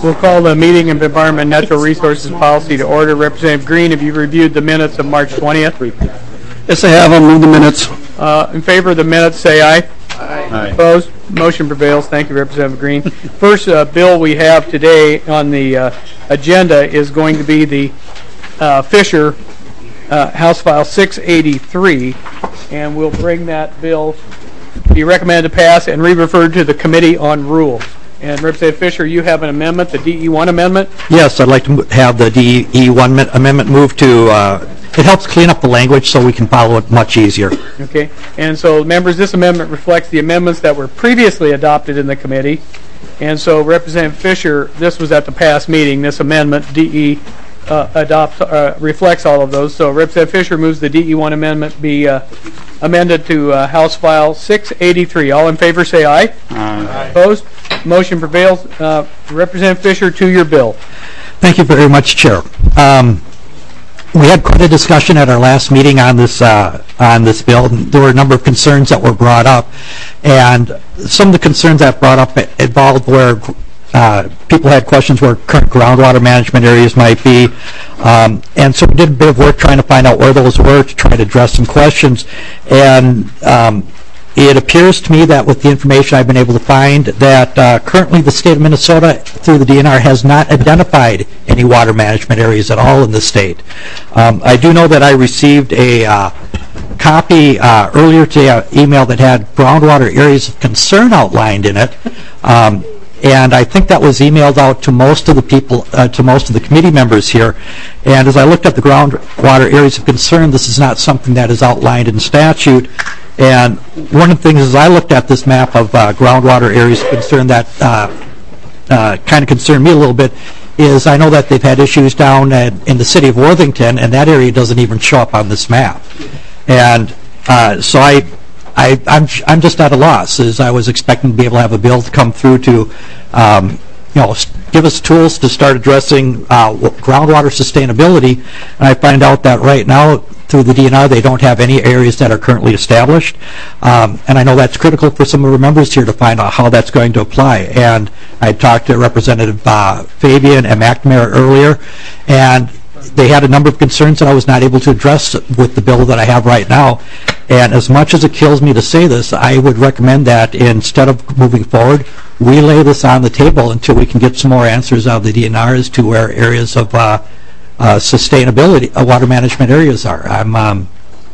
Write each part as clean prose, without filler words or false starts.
We'll call the meeting of Environment and Natural Resources Policy to order. Representative Green, have you reviewed the minutes of March 20th? Yes, I have. I'll move the minutes. In favor of the minutes, say aye. Aye. Opposed? Motion prevails. Thank you, Representative Green. First bill we have today on the agenda is going to be the Fisher House File 683, and we'll bring that bill, be recommended to pass and re-referred to the Committee on Rules. And Representative Fisher, you have an amendment, the DE1 amendment? Yes, I'd like to have the DE1 amendment moved to, it helps clean up the language so we can follow it much easier. Okay, and so members, this amendment reflects the amendments that were previously adopted in the committee. And so Representative Fisher, this was at the past meeting, this amendment, DE, reflects all of those. So Representative Fisher moves the DE1 amendment be amended to House File 683. All in favor say aye. Aye. Opposed? Motion prevails. Representative Fisher, to your bill. Thank you very much, Chair. We had quite a discussion at our last meeting on this bill. There were a number of concerns that were brought up, and some of the concerns that brought up involved where people had questions where current groundwater management areas might be, and so we did a bit of work trying to find out where those were to try to address some questions. And it appears to me that with the information I've been able to find that currently the state of Minnesota through the DNR has not identified any water management areas at all in the state. I do know that I received a copy earlier today, an email that had groundwater areas of concern outlined in it. And I think that was emailed out to most of the people, to most of the committee members here. And as I looked at the groundwater areas of concern, this is not something that is outlined in statute. And one of the things as I looked at this map of groundwater areas of concern that kind of concerned me a little bit is I know that they've had issues down in the city of Worthington, and that area doesn't even show up on this map. And so I'm just at a loss, as I was expecting to be able to have a bill to come through to, give us tools to start addressing groundwater sustainability. And I find out that right now through the DNR they don't have any areas that are currently established. And I know that's critical for some of our members here to find out how that's going to apply. And I talked to Representative Fabian and McNamara earlier, and they had a number of concerns that I was not able to address with the bill that I have right now. And as much as it kills me to say this, I would recommend that instead of moving forward, we lay this on the table until we can get some more answers out of the DNR as to where areas of sustainability, water management areas are. I'm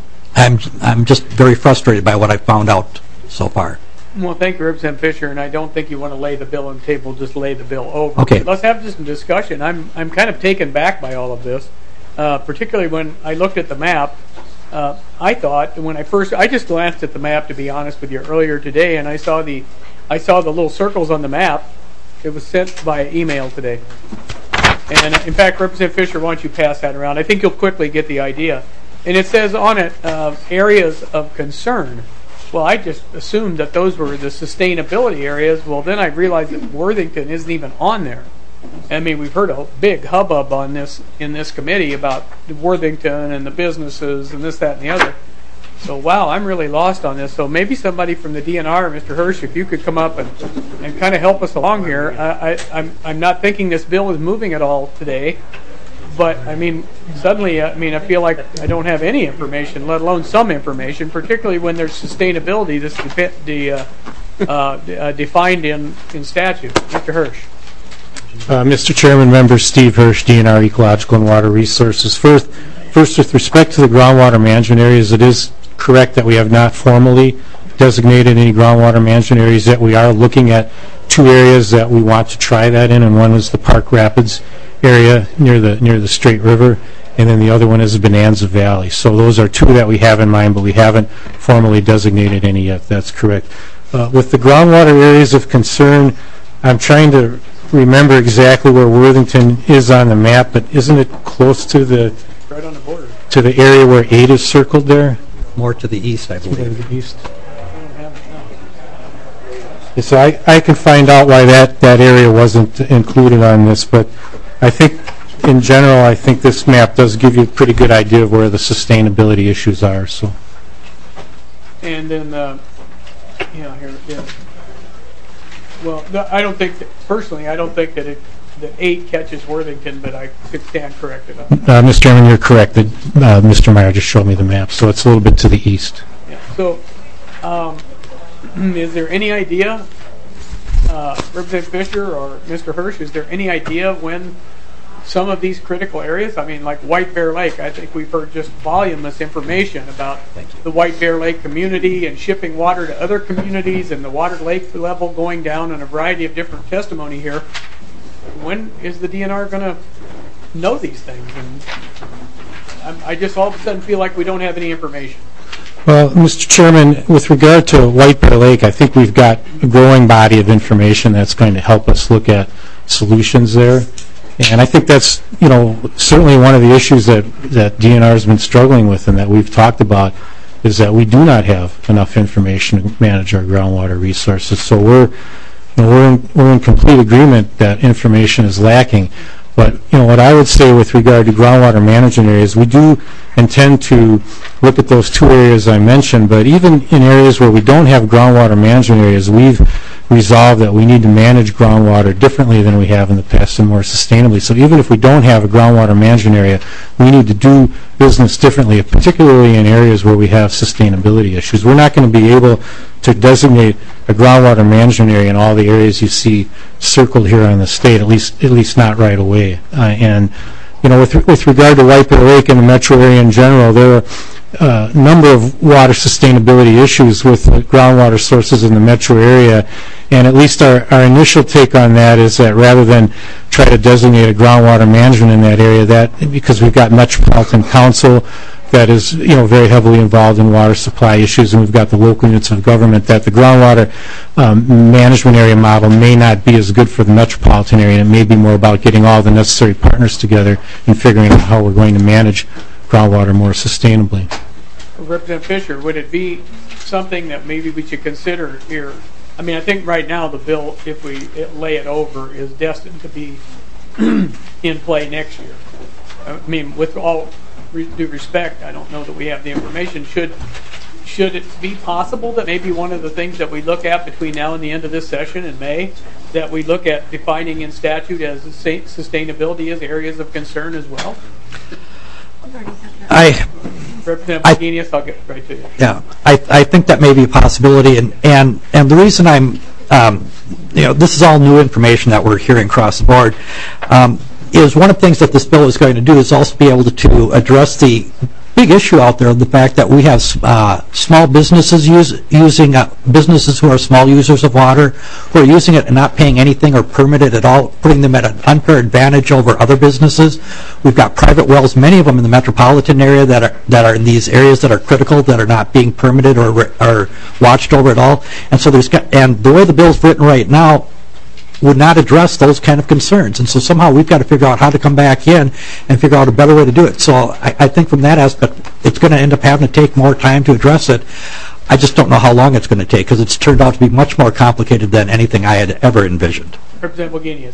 just very frustrated by what I found out so far. Well, thank you, Representative Fisher, and I don't think you want to lay the bill on the table, just lay the bill over. Okay. Let's have just some discussion. I'm kind of taken back by all of this, particularly when I looked at the map. I thought when I just glanced at the map, to be honest with you, earlier today, and I saw the little circles on the map. It was sent by email today. And in fact, Representative Fisher, why don't you pass that around? I think you'll quickly get the idea. And it says on it, areas of concern. Well, I just assumed that those were the sustainability areas. Well, then I realized that Worthington isn't even on there. I mean, we've heard a big hubbub on this in this committee about Worthington and the businesses and this, that, and the other. So, wow, I'm really lost on this. So maybe somebody from the DNR, Mr. Hirsch, if you could come up and kind of help us along here. I'm not thinking this bill is moving at all today. But, I mean, suddenly, I feel like I don't have any information, let alone some information, particularly when there's sustainability that's defined in statute. Mr. Hirsch. Mr. Chairman, members, Steve Hirsch, DNR Ecological and Water Resources. First, with respect to the groundwater management areas, it is correct that we have not formally designated any groundwater management areas, that we are looking at two areas that we want to try that in, and one is the Park Rapids area near the Straight River, and then the other one is Bonanza Valley. So those are two that we have in mind, but we haven't formally designated any yet. That's correct. With the groundwater areas of concern, I'm trying to remember exactly where Worthington is on the map, but isn't it close to the right on the border to the area where 8 is circled there? More to the east, I believe. To the east. So I can find out why that area wasn't included on this, but I think in general, I think this map does give you a pretty good idea of where the sustainability issues are. So. And then, here, yeah. Well, I don't think that, personally, I don't think that that 8 catches Worthington, but I could stand corrected on that. Mr. Chairman, you're correct. Mr. Meyer just showed me the map, so it's a little bit to the east. Yeah. So, is there any idea, Representative Fisher or Mr. Hirsch, is there any idea when some of these critical areas, I mean, like White Bear Lake, I think we've heard just voluminous information about the White Bear Lake community and shipping water to other communities and the water lake level going down and a variety of different testimony here. When is the DNR going to know these things? And I just all of a sudden feel like we don't have any information. Well, Mr. Chairman, with regard to White Bear Lake, I think we've got a growing body of information that's going to help us look at solutions there. And I think that's, certainly one of the issues that DNR has been struggling with and that we've talked about is that we do not have enough information to manage our groundwater resources. So we're in complete agreement that information is lacking. But what I would say with regard to groundwater management areas, we do intend to look at those 2 areas I mentioned. But even in areas where we don't have groundwater management areas, we've resolved that we need to manage groundwater differently than we have in the past and more sustainably. So even if we don't have a groundwater management area, we need to do business differently, particularly in areas where we have sustainability issues. We're not going to be able to designate a groundwater management area in all the areas you see circled here on the state, at least not right away. With regard to White Bear Lake and the metro area in general, there are a number of water sustainability issues with the groundwater sources in the metro area, and at least our initial take on that is that rather than try to designate a groundwater management in that area, that because we've got Metropolitan Council that is very heavily involved in water supply issues, and we've got the local units of government, that the groundwater management area model may not be as good for the metropolitan area, and it may be more about getting all the necessary partners together and figuring out how we're going to manage groundwater more sustainably. Representative Fisher, would it be something that maybe we should consider here? I mean, I think right now the bill, if we lay it over, is destined to be in play next year. I mean, with all due respect, I don't know that we have the information. Should it be possible that maybe one of the things that we look at between now and the end of this session in May, that we look at defining in statute as sustainability as areas of concern as well? Representative Genius, I'll get right to you. Yeah, I think that may be a possibility, and the reason I'm, this is all new information that we're hearing across the board, is one of the things that this bill is going to do is also be able to address the big issue out there of the fact that we have small businesses using businesses who are small users of water, who are using it and not paying anything or permitted at all, putting them at an unfair advantage over other businesses. We've got private wells, many of them in the metropolitan area that are in these areas that are critical, that are not being permitted or watched over at all. And so and the way the bill's written right now would not address those kind of concerns. And so somehow we've got to figure out how to come back in and figure out a better way to do it. So I think from that aspect, it's going to end up having to take more time to address it. I just don't know how long it's going to take, because it's turned out to be much more complicated than anything I had ever envisioned. Representative Wagenius.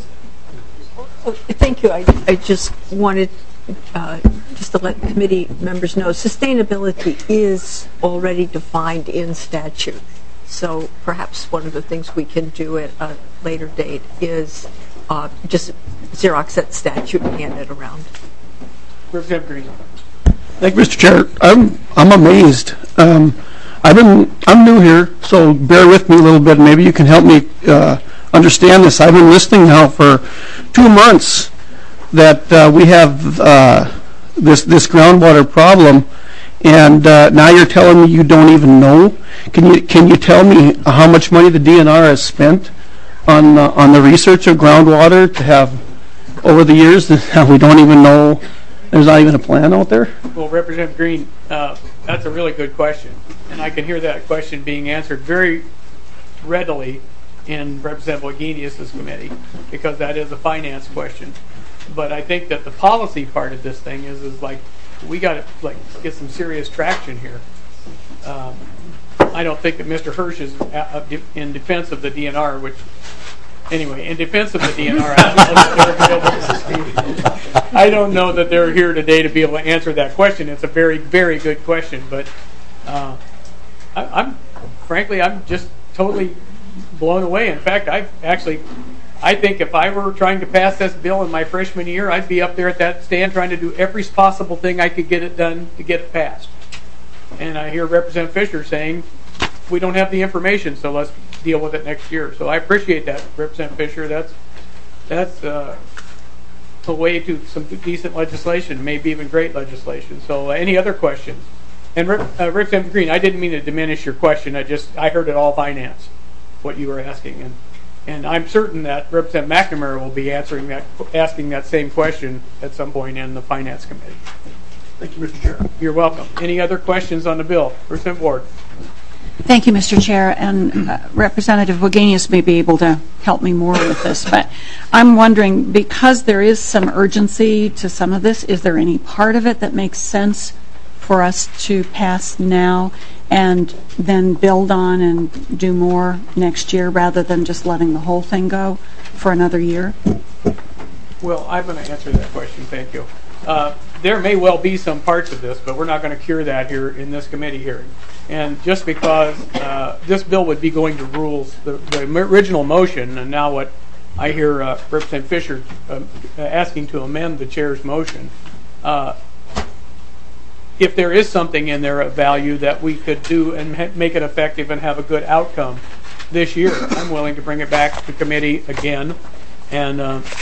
Thank you. I just wanted just to let committee members know, sustainability is already defined in statute. So perhaps one of the things we can do at a later date is just Xerox that statute and hand it around. Representative Green. Thank you, Mr. Chair. I'm amazed. I'm new here, so bear with me a little bit. Maybe you can help me understand this. I've been listening now for 2 months that we have this groundwater problem, and now you're telling me you don't even know. Can you tell me how much money the DNR has spent on the research of groundwater to have over the years that we don't even know? There's not even a plan out there? Well, Representative Green, that's a really good question, and I can hear that question being answered very readily in Representative Wagenius' committee, because that is a finance question. But I think that the policy part of this thing is like, we got to get some serious traction here. I don't think that Mr. Hirsch is in defense of the DNR, which, anyway, in defense of the DNR, I don't know that they're here today to be able to answer that question. It's a very, very good question, but frankly, I'm just totally blown away. In fact, I've actually I think if I were trying to pass this bill in my freshman year, I'd be up there at that stand trying to do every possible thing I could get it done to get it passed. And I hear Representative Fisher saying, we don't have the information, so let's deal with it next year. So I appreciate that, Representative Fisher. That's a way to some decent legislation, maybe even great legislation. So any other questions? And Representative Green, I didn't mean to diminish your question. I heard it all finance, what you were asking. And I'm certain that Representative McNamara will be asking that same question at some point in the Finance Committee. Thank you, Mr. Chair. You're welcome. Any other questions on the bill? Representative Ward. Thank you, Mr. Chair, and Representative Wagenius may be able to help me more with this, but I'm wondering, because there is some urgency to some of this, is there any part of it that makes sense for us to pass now and then build on and do more next year rather than just letting the whole thing go for another year? Well, I'm going to answer that question. Thank you. There may well be some parts of this, but we're not going to cure that here in this committee hearing. And just because this bill would be going to rules, the original motion, and now what I hear Representative Fisher asking to amend the chair's motion, if there is something in there of value that we could do and make it effective and have a good outcome this year, I'm willing to bring it back to committee again and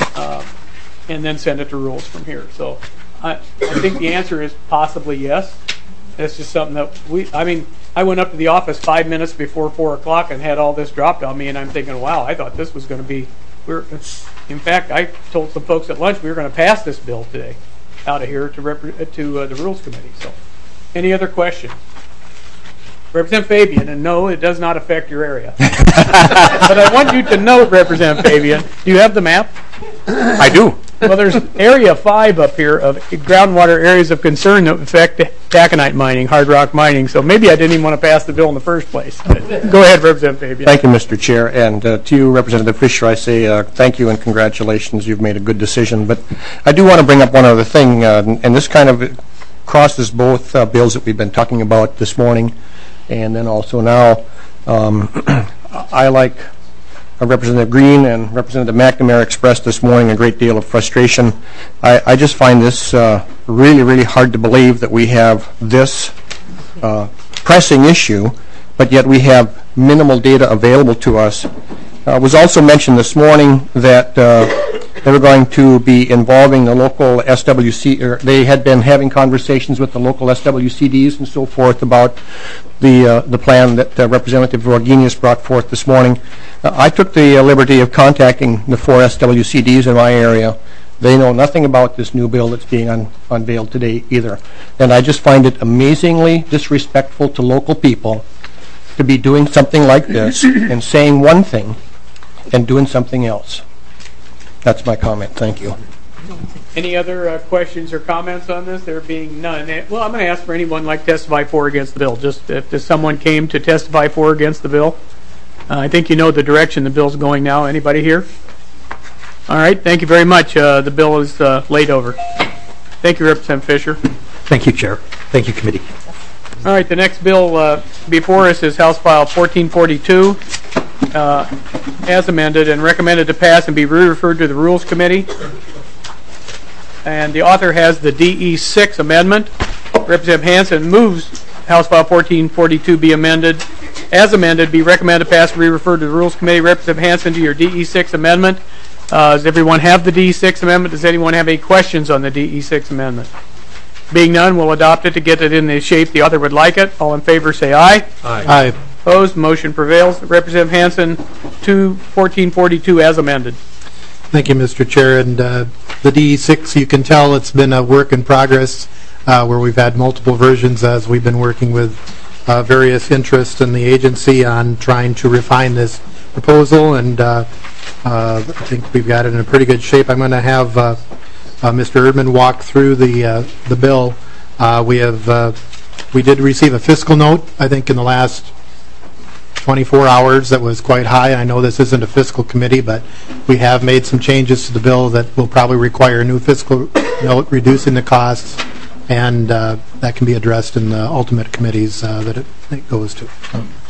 then send it to rules from here. So I think the answer is possibly yes. It's just something that I went up to the office 5 minutes before 4 o'clock and had all this dropped on me, and I'm thinking, wow, I thought this was going to be, in fact, I told some folks at lunch we were going to pass this bill today out of here to the Rules Committee. So any other questions? Representative Fabian, and no, it does not affect your area. But I want you to note, Representative Fabian, do you have the map? I do. Well, there's Area 5 up here of groundwater areas of concern that affect taconite mining, hard rock mining. So maybe I didn't even want to pass the bill in the first place. Go ahead, Representative Fabian. Thank you, Mr. Chair. And to you, Representative Fisher, I say thank you and congratulations. You've made a good decision. But I do want to bring up one other thing, and this kind of crosses both bills that we've been talking about this morning and then also now. I, like Representative Green and Representative McNamara, expressed this morning a great deal of frustration. I just find this really, really hard to believe that we have this pressing issue, but yet we have minimal data available to us. It was also mentioned this morning that they were going to be involving the local SWC, or they had been having conversations with the local SWCDs and so forth about the plan that Representative Wagenius brought forth this morning. I took the liberty of contacting the 4 SWCDs in my area. They know nothing about this new bill that's being unveiled today either. And I just find it amazingly disrespectful to local people to be doing something like this and saying one thing and doing something else. That's my comment. Thank you. Any other questions or comments on this? There being none. Well, I'm going to ask for anyone like to testify for or against the bill. Just if someone came to testify for or against the bill. I think you know the direction the bill's going now. Anybody here? All right. Thank you very much. The bill is laid over. Thank you, Representative Fisher. Thank you, Chair. Thank you, Committee. All right. The next bill before us is House File 1442. As amended and recommended to pass and be re-referred to the Rules Committee. And the author has the DE6 amendment. Representative Hansen moves House File 1442 be amended. As amended, be recommended to pass and re-referred to the Rules Committee. Representative Hansen, to your DE6 amendment. Does everyone have the DE6 amendment? Does anyone have any questions on the DE6 amendment? Being none, we'll adopt it to get it in the shape the author would like it. All in favor say aye. Aye. Opposed? Motion prevails. Representative Hansen, 1442 as amended. Thank you, Mr. Chair. And the DE6, you can tell it's been a work in progress where we've had multiple versions as we've been working with various interests in the agency on trying to refine this proposal. And I think we've got it in a pretty good shape. I'm going to have Mr. Erdman walk through the bill. We did receive a fiscal note, I think, in the last 24 hours that was quite high. I know this isn't a fiscal committee, but we have made some changes to the bill that will probably require a new fiscal note, reducing the costs, and that can be addressed in the ultimate committees that it goes to.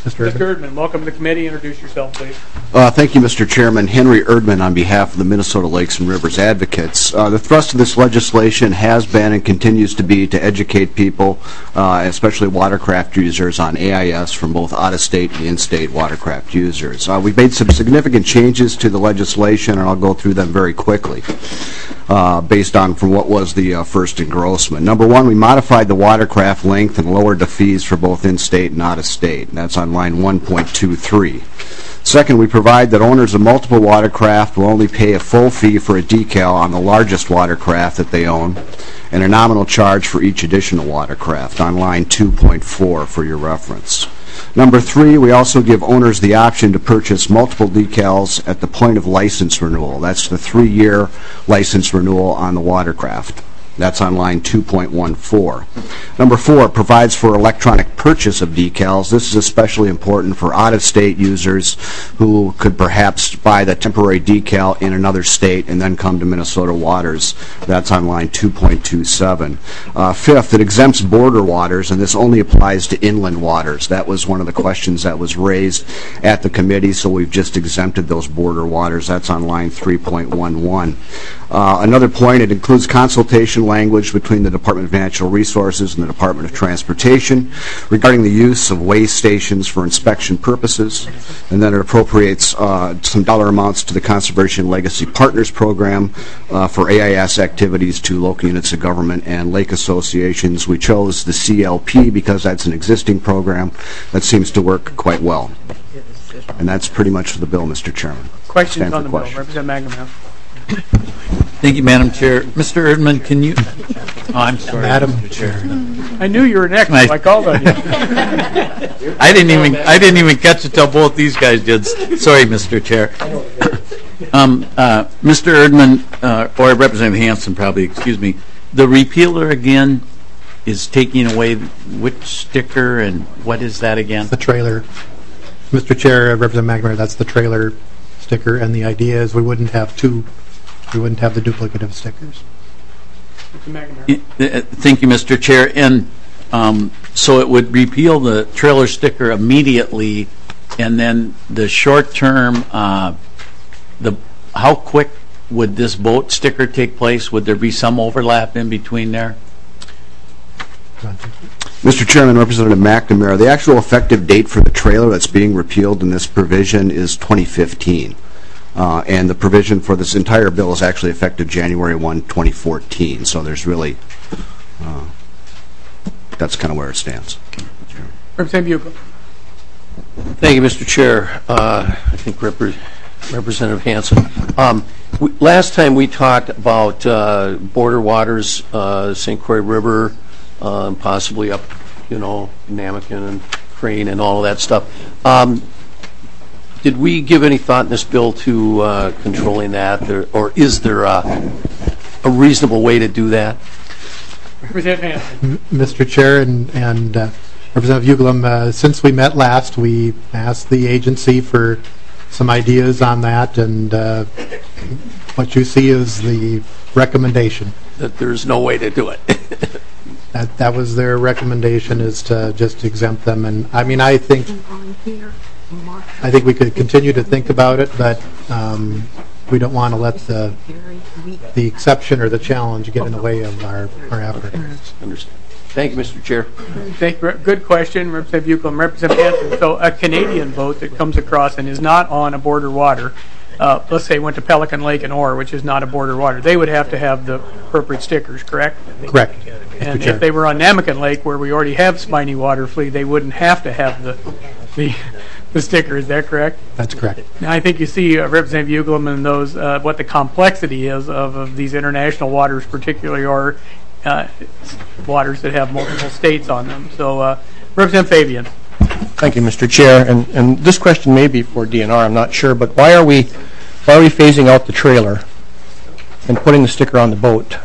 Mr. Mr. Erdman, welcome to the committee. Introduce yourself, please. Thank you, Mr. Chairman. Henry Erdman on behalf of the Minnesota Lakes and Rivers Advocates. The thrust of this legislation has been and continues to be to educate people, especially watercraft users, on AIS from both out-of-state and in-state watercraft users. We've made some significant changes to the legislation, and I'll go through them very quickly. Based on from what was the first engrossment. Number one, we modified the watercraft length and lowered the fees for both in-state and out-of-state. That's on line 1.23. Second, we provide that owners of multiple watercraft will only pay a full fee for a decal on the largest watercraft that they own, and a nominal charge for each additional watercraft on line 2.4 for your reference. Number three, we also give owners the option to purchase multiple decals at the point of license renewal. That's the 3-year license renewal on the watercraft. That's on line 2.14. Number four, provides for electronic purchase of decals. This is especially important for out-of-state users who could perhaps buy the temporary decal in another state and then come to Minnesota waters. That's on line 2.27. Fifth, it exempts border waters, and this only applies to inland waters. That was one of the questions that was raised at the committee, so we've just exempted those border waters. That's on line 3.11. Another point, it includes consultation language between the Department of Natural Resources and the Department of Transportation regarding the use of weigh stations for inspection purposes, and then it appropriates some dollar amounts to the Conservation Legacy Partners Program for AIS activities to local units of government and lake associations. We chose the CLP because that's an existing program that seems to work quite well. And that's pretty much for the bill, Mr. Chairman. Questions on the bill? Representative McNamara. Thank you, Madam Chair. Mr. Erdman, can you... Oh, I'm sorry, Madam Mr. Chair. I knew you were next. So I called on you. I didn't even catch it till both these guys did. Sorry, Mr. Chair. Mr. Erdman, or Representative Hansen, probably, excuse me. The repealer again is taking away which sticker, and what is that again? The trailer. Mr. Chair, Representative McNamara, that's the trailer sticker, and the idea is we wouldn't have the duplicative stickers. Thank you, Mr. Chair. And so it would repeal the trailer sticker immediately, and then the short term, how quick would this boat sticker take place? Would there be some overlap in between there? Mr. Chairman, Representative McNamara, the actual effective date for the trailer that's being repealed in this provision is 2015. And the provision for this entire bill is actually effective January 1, 2014. So there's really, that's kind of where it stands. Representative Buckel. Thank you, Mr. Chair. I think Representative Hansen. Last time we talked about border waters, St. Croix River, possibly up, Namakan and Crane and all of that stuff. Did we give any thought in this bill to controlling that, or is there a reasonable way to do that? Mr. Chair and Representative Uglum, since we met last, we asked the agency for some ideas on that, and what you see is the recommendation. That there's no way to do it. That was their recommendation, is to just exempt them. And I mean, I think we could continue to think about it, but we don't want to let the exception or the challenge get in the way of our effort. Understand. Thank you, Mr. Chair. Thank you. Good question, Representative Buckel. Representative Hansen. So a Canadian boat that comes across and is not on a border water, let's say went to Pelican Lake and Orr, which is not a border water, they would have to have the appropriate stickers, correct? Correct. And if they were on Namakan Lake, where we already have spiny water flea, they wouldn't have to have the sticker. Is that correct? That's correct. Now, I think you see, Representative Uglum, and those what the complexity is of these international waters, particularly, or waters that have multiple states on them. So, Representative Fabian. Thank you, Mr. Chair. And this question may be for DNR, I'm not sure, but why are we phasing out the trailer and putting the sticker on the boat?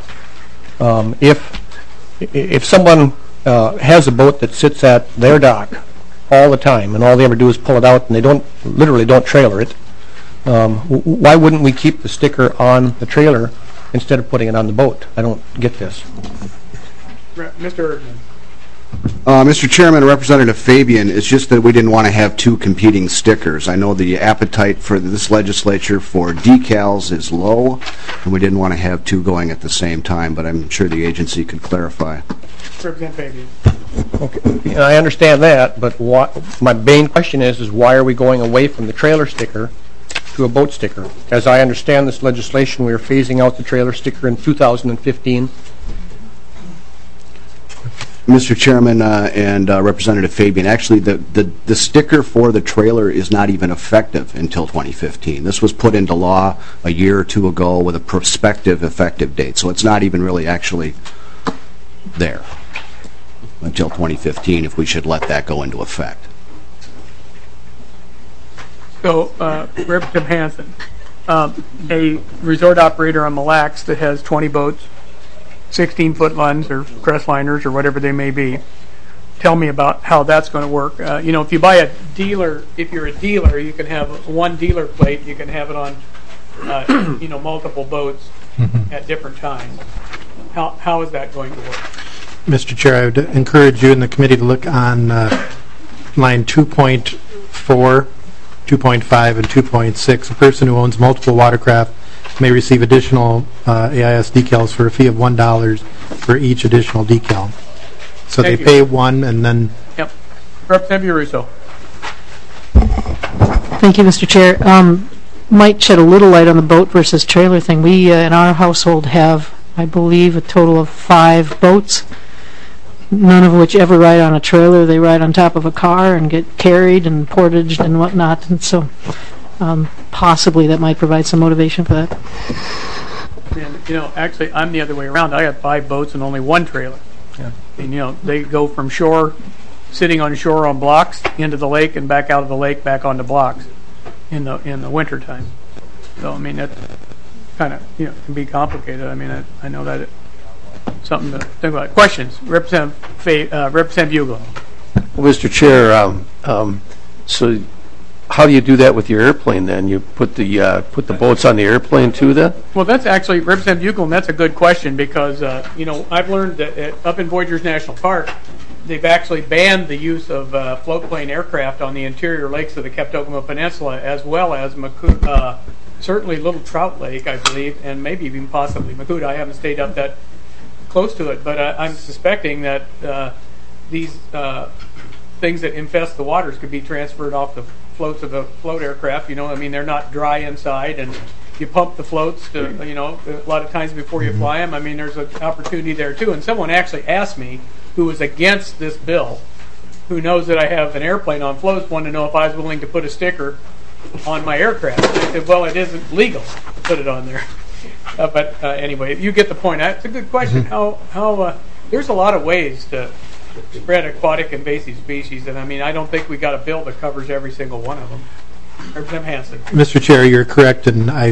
If someone has a boat that sits at their dock all the time, and all they ever do is pull it out, and they literally don't trailer it, why wouldn't we keep the sticker on the trailer instead of putting it on the boat? I don't get this. Mr. Erdman. Mr. Chairman, Representative Fabian, it's just that we didn't want to have two competing stickers. I know the appetite for this legislature for decals is low, and we didn't want to have two going at the same time, but I'm sure the agency could clarify. Representative Fabian. Okay, I understand that, but my main question is why are we going away from the trailer sticker to a boat sticker? As I understand this legislation, we are phasing out the trailer sticker in 2015. Mr. Chairman and Representative Fabian, actually the sticker for the trailer is not even effective until 2015. This was put into law a year or two ago with a prospective effective date, so it's not even really actually there until 2015 if we should let that go into effect. So, Representative Hansen, a resort operator on Mille Lacs that has 20 boats, 16-foot luns or crestlliners or whatever they may be, tell me about how that's going to work. You know, if you buy a dealer, if you're a dealer, you can have one dealer plate, you can have it on, you know, multiple boats at different times. How is that going to work? Mr. Chair, I would encourage you and the committee to look on line 2.4, 2.5, and 2.6. A person who owns multiple watercraft may receive additional AIS decals for a fee of $1 for each additional decal. So they pay one and then... Yep. Representative Russo. Thank you, Mr. Chair. Might shed a little light on the boat versus trailer thing. We, in our household, have, I believe, a total of 5 boats, none of which ever ride on a trailer. They ride on top of a car and get carried and portaged and whatnot. And so possibly that might provide some motivation for that. And, you know, actually, I'm the other way around. I got 5 boats and only 1 trailer. Yeah. And, you know, they go from shore, sitting on shore on blocks, into the lake and back out of the lake, back onto blocks in the winter time. So, I mean, that kind of, you know, can be complicated. I mean, I know that it's something to think about. Questions? Representative Bugle. Well, Mr. Chair, so how do you do that with your airplane then? You put the boats on the airplane too then? Well, that's actually, Representative Bugle, and that's a good question because, you know, I've learned that up in Voyageurs National Park, they've actually banned the use of floatplane aircraft on the interior lakes of the Kaptokema Peninsula, as well as certainly Little Trout Lake, I believe, and maybe even possibly Makuta. I haven't stayed up that close to it, but I'm suspecting that these things that infest the waters could be transferred off the floats of a float aircraft. You know, I mean, they're not dry inside, and you pump the floats to, you know, a lot of times before you fly them. I mean, there's an opportunity there too. And someone actually asked me, who was against this bill, who knows that I have an airplane on floats, wanted to know if I was willing to put a sticker on my aircraft. I said, well, it isn't legal to put it on there. But anyway, you get the point. It's a good question. How there's a lot of ways to spread aquatic invasive species, and I mean, I don't think we got a bill that covers every single one of them. Representative Hansen. Mr. Chair, you're correct, and I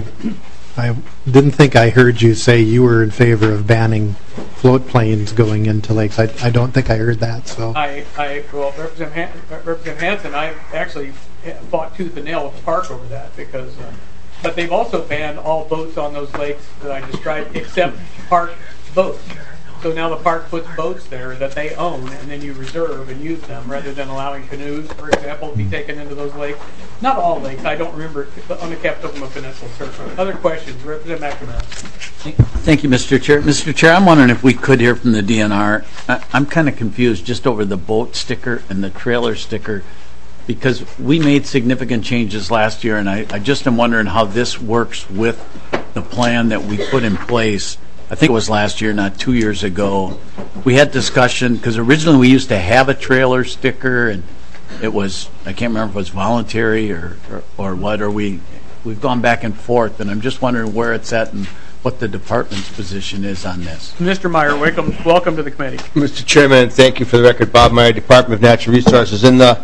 didn't think I heard you say you were in favor of banning float planes going into lakes. I don't think I heard that. So well, Representative Hansen, I actually fought tooth and nail with the park over that because, but they've also banned all boats on those lakes that I described, except park boats. So now the park puts boats there that they own, and then you reserve and use them rather than allowing canoes, for example, to be taken into those lakes. Not all lakes. I don't remember on the Kaptokema Peninsula Circle. Other questions? Representative McNamara. Thank you, Mr. Chair. Mr. Chair, I'm wondering if we could hear from the DNR. I'm kind of confused just over the boat sticker and the trailer sticker because we made significant changes last year, and I just am wondering how this works with the plan that we put in place. I think it was last year, not 2 years ago. We had discussion, because originally we used to have a trailer sticker, and it was, I can't remember if it was voluntary or what, or we've gone back and forth, and I'm just wondering where it's at and what the department's position is on this. Mr. Meyer, welcome to the committee. Mr. Chairman, thank you for the record. Bob Meyer, Department of Natural Resources.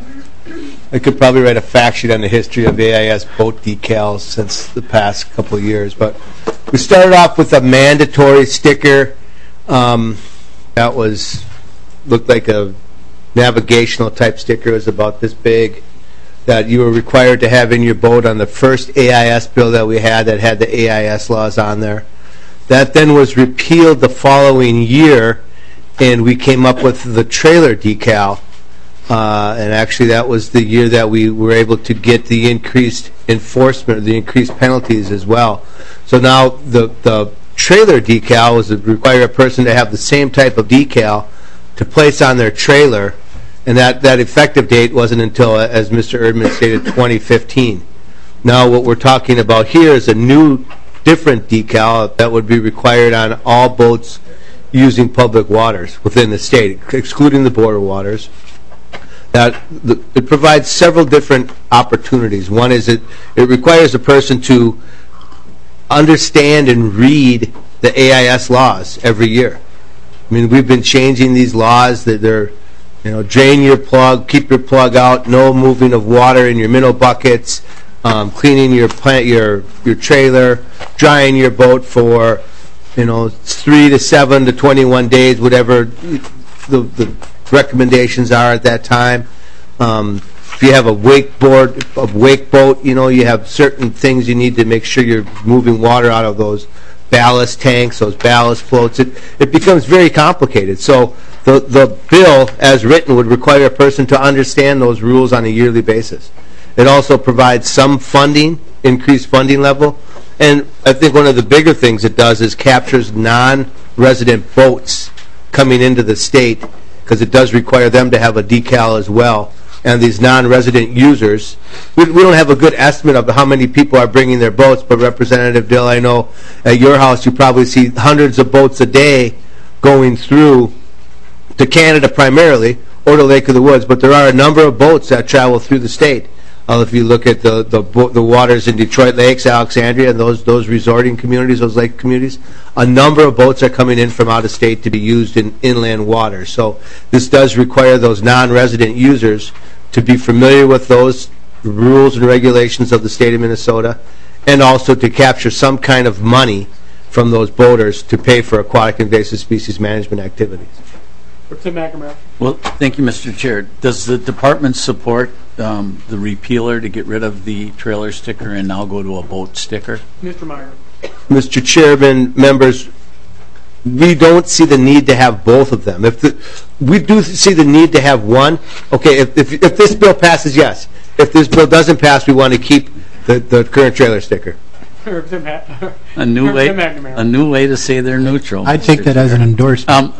I could probably write a fact sheet on the history of AIS boat decals since the past couple of years, but we started off with a mandatory sticker that looked like a navigational type sticker. It was about this big that you were required to have in your boat on the first AIS bill that we had that had the AIS laws on there. That then was repealed the following year, and we came up with the trailer decal. And actually, that was the year that we were able to get the increased enforcement, the increased penalties as well. So now the trailer decal was to require a person to have the same type of decal to place on their trailer, and that effective date wasn't until, as Mr. Erdman stated, 2015. Now what we're talking about here is a new, different decal that would be required on all boats using public waters within the state, excluding the border waters. It provides several different opportunities. One is it requires a person to understand and read the AIS laws every year. I mean, we've been changing these laws that they're, drain your plug, keep your plug out, no moving of water in your minnow buckets, cleaning your trailer, drying your boat for, 3 to 7 to 21 days, whatever the recommendations are at that time. If you have a wake boat, you have certain things you need to make sure you're moving water out of those ballast tanks, those ballast floats. It becomes very complicated. So the bill, as written, would require a person to understand those rules on a yearly basis. It also provides some funding, increased funding level, and I think one of the bigger things it does is captures non-resident boats coming into the state, because it does require them to have a decal as well. And these non-resident users, we don't have a good estimate of how many people are bringing their boats, but Representative Dill, I know at your house you probably see hundreds of boats a day going through to Canada primarily, or to Lake of the Woods, but there are a number of boats that travel through the state. If you look at the waters in Detroit Lakes, Alexandria, and those resorting communities, those lake communities, a number of boats are coming in from out of state to be used in inland waters. So this does require those non-resident users to be familiar with those rules and regulations of the state of Minnesota, and also to capture some kind of money from those boaters to pay for aquatic invasive species management activities. McNamara. Well, thank you, Mr. Chair. Does the department support the repealer to get rid of the trailer sticker and now go to a boat sticker? Mr. Meyer. Mr. Chairman, members, we don't see the need to have both of them. We do see the need to have one. Okay, if this bill passes, yes. If this bill doesn't pass, we want to keep the current trailer sticker. A new way to say they're neutral. I'd take that as an endorsement.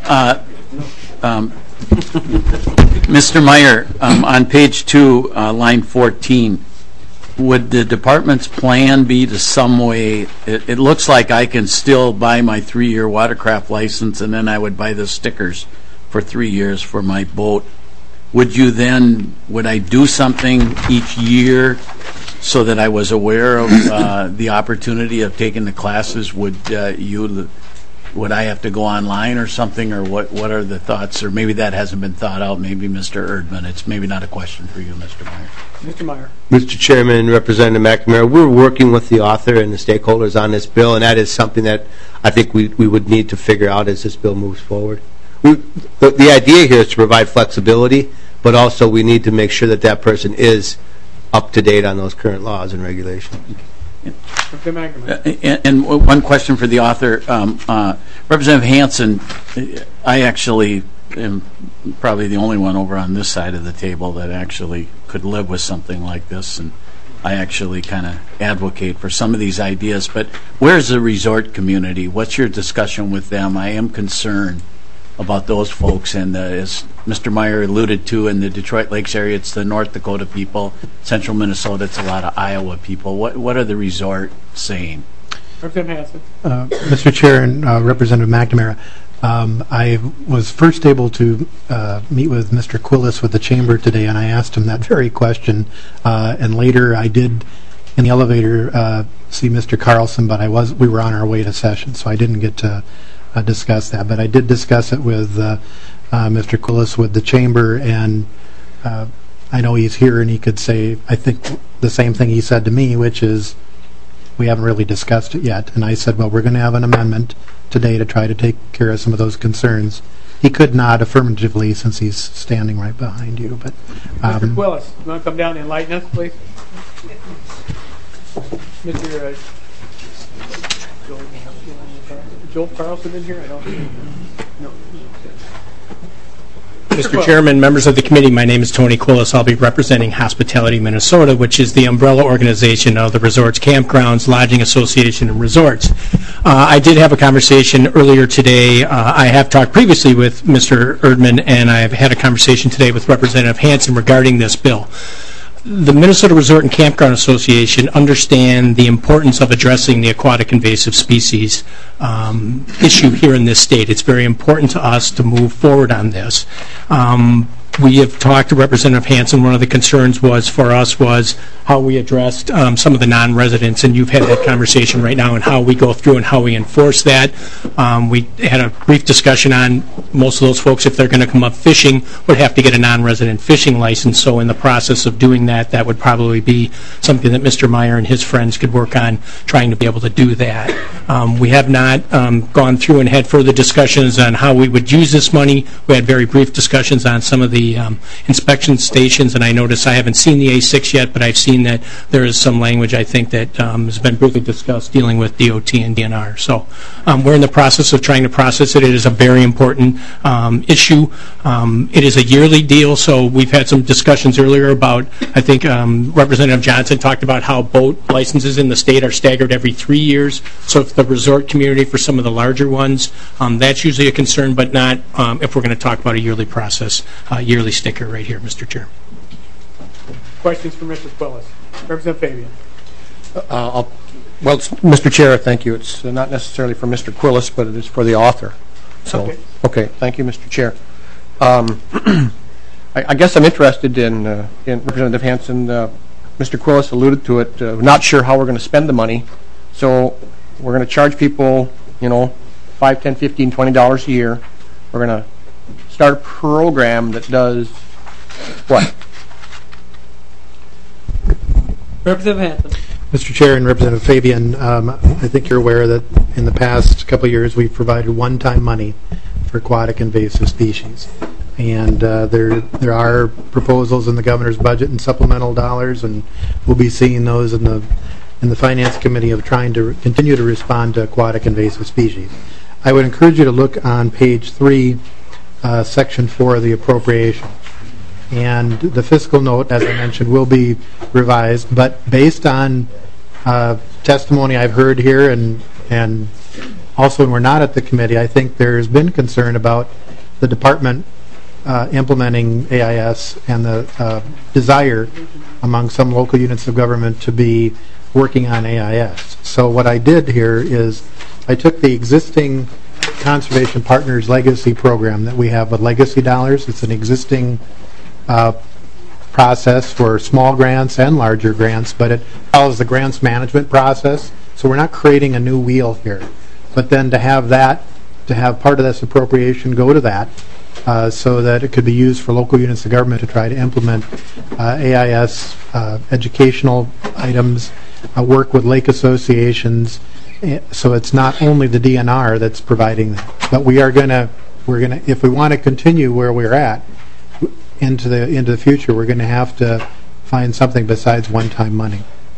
Mr. Meyer, on page 2, line 14, would the department's plan be to some way, it looks like I can still buy my 3-year watercraft license and then I would buy the stickers for 3 years for my boat. Would I do something each year so that I was aware of the opportunity of taking the classes? Would I have to go online or something, or what are the thoughts? Or maybe that hasn't been thought out. Maybe Mr. Erdman. It's maybe not a question for you, Mr. Meyer. Mr. Meyer. Mr. Chairman and Representative McNamara, we're working with the author and the stakeholders on this bill, and that is something that I think we would need to figure out as this bill moves forward. The idea here is to provide flexibility, but also we need to make sure that person is up to date on those current laws and regulations. And one question for the author. Representative Hansen, I actually am probably the only one over on this side of the table that actually could live with something like this, and I actually kind of advocate for some of these ideas. But where's the resort community? What's your discussion with them? I am concerned about those folks, and as Mr. Meyer alluded to, in the Detroit Lakes area, it's the North Dakota people. Central Minnesota, it's a lot of Iowa people. What are the resort saying? Representative Hansen. Mr. Chair and Representative McNamara, I was first able to meet with Mr. Quillis with the Chamber today, and I asked him that very question. And later I did, in the elevator, see Mr. Carlson, but we were on our way to session, so I didn't get to discuss that. But I did discuss it with Mr. Quillis with the Chamber, and I know he's here, and he could say, I think, the same thing he said to me, which is, we haven't really discussed it yet. And I said, well, we're going to have an amendment today to try to take care of some of those concerns. He could nod affirmatively since he's standing right behind you. But Mr. Quillis, you want to come down and enlighten us, please? Mr. Joel Carlson in here? I don't know. Mr. Chairman, members of the committee, my name is Tony Quillis. I'll be representing Hospitality Minnesota, which is the umbrella organization of the Resorts, Campgrounds, Lodging Association, and Resorts. I did have a conversation earlier today. I have talked previously with Mr. Erdman, and I have had a conversation today with Representative Hansen regarding this bill. The Minnesota Resort and Campground Association understand the importance of addressing the aquatic invasive species issue here in this state. It's very important to us to move forward on this. We have talked to Representative Hansen. One of the concerns for us was how we addressed some of the non-residents, and you've had that conversation right now, and how we go through and how we enforce that. We had a brief discussion on most of those folks, if they're going to come up fishing, would have to get a non-resident fishing license. So in the process of doing that, that would probably be something that Mr. Meyer and his friends could work on, trying to be able to do that. We have not gone through and had further discussions on how we would use this money. We had very brief discussions on some of the inspection stations, and I notice I haven't seen the A6 yet, but I've seen that there is some language, I think, that has been briefly discussed dealing with DOT and DNR. So we're in the process of trying to process it. It is a very important issue. It is a yearly deal, so we've had some discussions earlier about, I think Representative Johnson talked about how boat licenses in the state are staggered every 3 years. So if the resort community, for some of the larger ones, that's usually a concern, but not if we're going to talk about a yearly process, yearly sticker right here, Mr. Chair. Questions for Mr. Quillis? Representative Fabian. Well, Mr. Chair, thank you. It's not necessarily for Mr. Quillis, but it is for the author. So, okay, thank you, Mr. Chair. I guess I'm interested in Representative Hansen. Mr. Quillis alluded to it. Not sure how we're going to spend the money. So we're going to charge people, $5, $10, $15, $20 a year. We're going to start a program that does what? Representative Hansen. Mr. Chair and Representative Fabian, I think you're aware that in the past couple of years we've provided one-time money for aquatic invasive species. And there are proposals in the governor's budget and supplemental dollars, and we'll be seeing those in the Finance Committee of trying to continue to respond to aquatic invasive species. I would encourage you to look on page 3, section 4 of the appropriation. And the fiscal note, as I mentioned, will be revised, but based on testimony I've heard here and also when we're not at the committee, I think there's been concern about the department implementing AIS and the desire among some local units of government to be working on AIS. So what I did here is I took the existing Conservation Partners Legacy program that we have with Legacy Dollars. It's an existing process for small grants and larger grants, but it follows the grants management process. So we're not creating a new wheel here. But then to have part of this appropriation go to that, so that it could be used for local units of government to try to implement AIS educational items, work with lake associations. So it's not only the DNR that's providing that, but we're gonna, if we want to continue where we're at into the future, we're going to have to find something besides one-time money.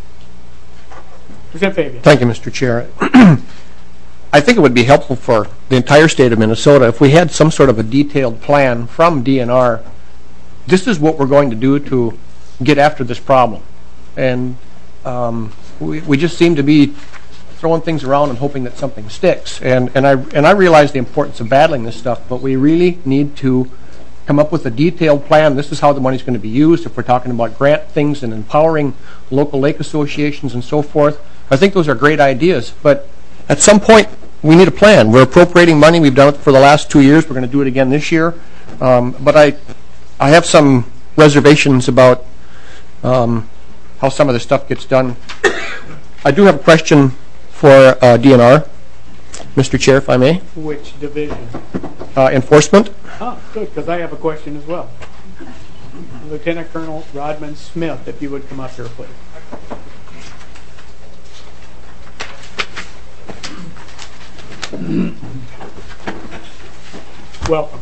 Thank you, Mr. Chair. I think it would be helpful for the entire state of Minnesota if we had some sort of a detailed plan from DNR. This is what we're going to do to get after this problem. And we just seem to be throwing things around and hoping that something sticks. And I realize the importance of battling this stuff, but we really need to come up with a detailed plan. This is how the money's going to be used. If we're talking about grant things and empowering local lake associations and so forth, I think those are great ideas. But at some point, we need a plan. We're appropriating money. We've done it for the last 2 years. We're going to do it again this year. But I have some reservations about how some of this stuff gets done. I do have a question for DNR, Mr. Chair, if I may. Which division? Enforcement. Ah, good, because I have a question as well. Lieutenant Colonel Rodman Smith, if you would come up here, please. Welcome.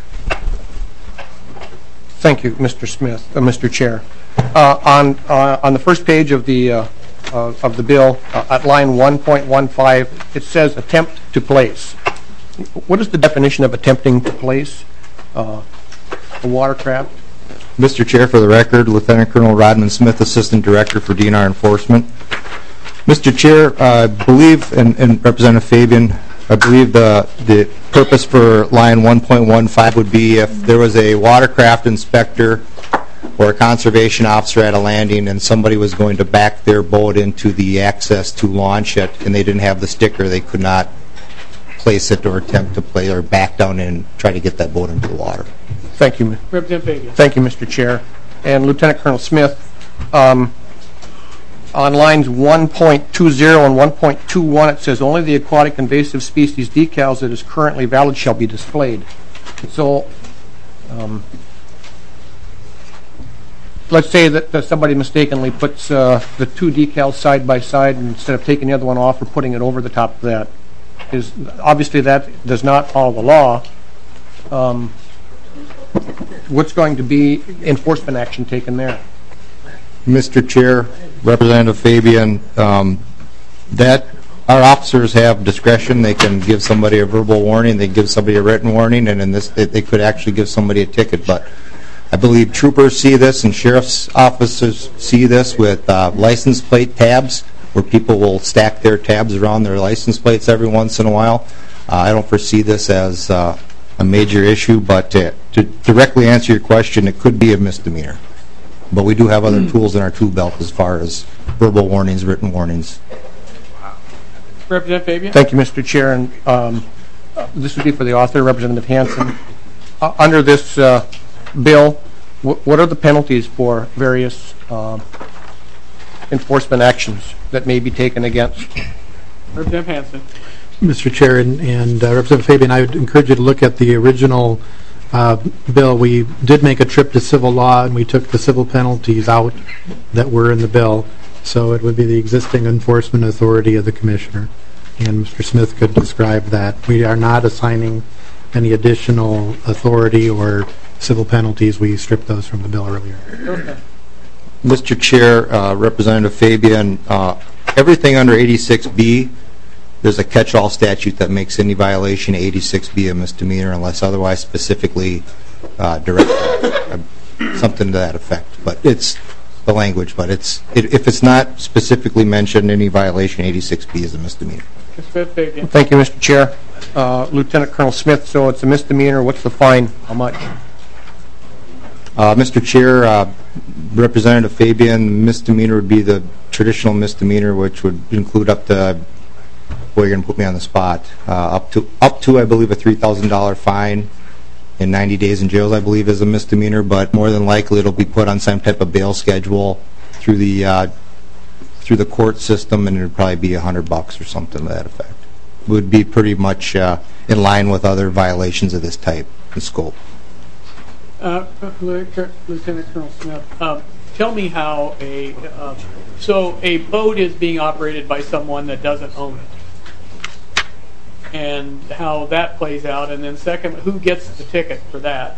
Thank you, Mr. Smith, Mr. Chair. On the first page of the bill, at line 1.15, it says attempt to place. What is the definition of attempting to place? a watercraft. Mr. Chair, for the record, Lieutenant Colonel Rodman Smith, Assistant Director for DNR Enforcement. Mr. Chair, I believe, and Representative Fabian, I believe the purpose for line 1.15 would be if there was a watercraft inspector or a conservation officer at a landing and somebody was going to back their boat into the access to launch it and they didn't have the sticker, they could not place it or attempt to play or back down and try to get that boat into the water. Thank you. Representative Fabian. Thank you, Mr. Chair. And Lieutenant Colonel Smith, on lines 1.20 and 1.21, it says only the aquatic invasive species decals that is currently valid shall be displayed. So let's say that somebody mistakenly puts the two decals side by side and instead of taking the other one off or putting it over the top of that. Obviously that does not follow the law. What's going to be enforcement action taken there? Mr. Chair, Representative Fabian, that our officers have discretion. They can give somebody a verbal warning, they can give somebody a written warning, and in this they could actually give somebody a ticket. But I believe troopers see this and sheriff's officers see this with license plate tabs, where people will stack their tabs around their license plates every once in a while. I don't foresee this as a major issue, but to directly answer your question, it could be a misdemeanor. But we do have other tools in our tool belt as far as verbal warnings, written warnings. Representative Fabian. Thank you, Mr. Chair. And this would be for the author, Representative Hanson. Under this bill, what are the penalties for various enforcement actions that may be taken against? Representative Hanson. Mr. Chair and Representative Fabian, I would encourage you to look at the original bill. We did make a trip to civil law and we took the civil penalties out that were in the bill. So it would be the existing enforcement authority of the commissioner. And Mr. Smith could describe that. We are not assigning any additional authority or civil penalties. We stripped those from the bill earlier. Okay. Mr. Chair, Representative Fabian, everything under 86B, there's a catch-all statute that makes any violation of 86B a misdemeanor unless otherwise specifically directed, something to that effect. But it's the language, but if it's not specifically mentioned, any violation of 86B is a misdemeanor. Thank you, Mr. Chair. Lieutenant Colonel Smith, so it's a misdemeanor. What's the fine? How much? Mr. Chair, Representative Fabian, misdemeanor would be the traditional misdemeanor, which would include up to, well, you're going to put me on the spot, up to I believe a $3,000 fine and 90 days in jail, I believe, is a misdemeanor, but more than likely it'll be put on some type of bail schedule through the court system, and it'll probably be $100 or something to that effect. It would be pretty much in line with other violations of this type and scope. Lieutenant Colonel Smith, tell me how so a boat is being operated by someone that doesn't own it, and how that plays out, and then second, who gets the ticket for that?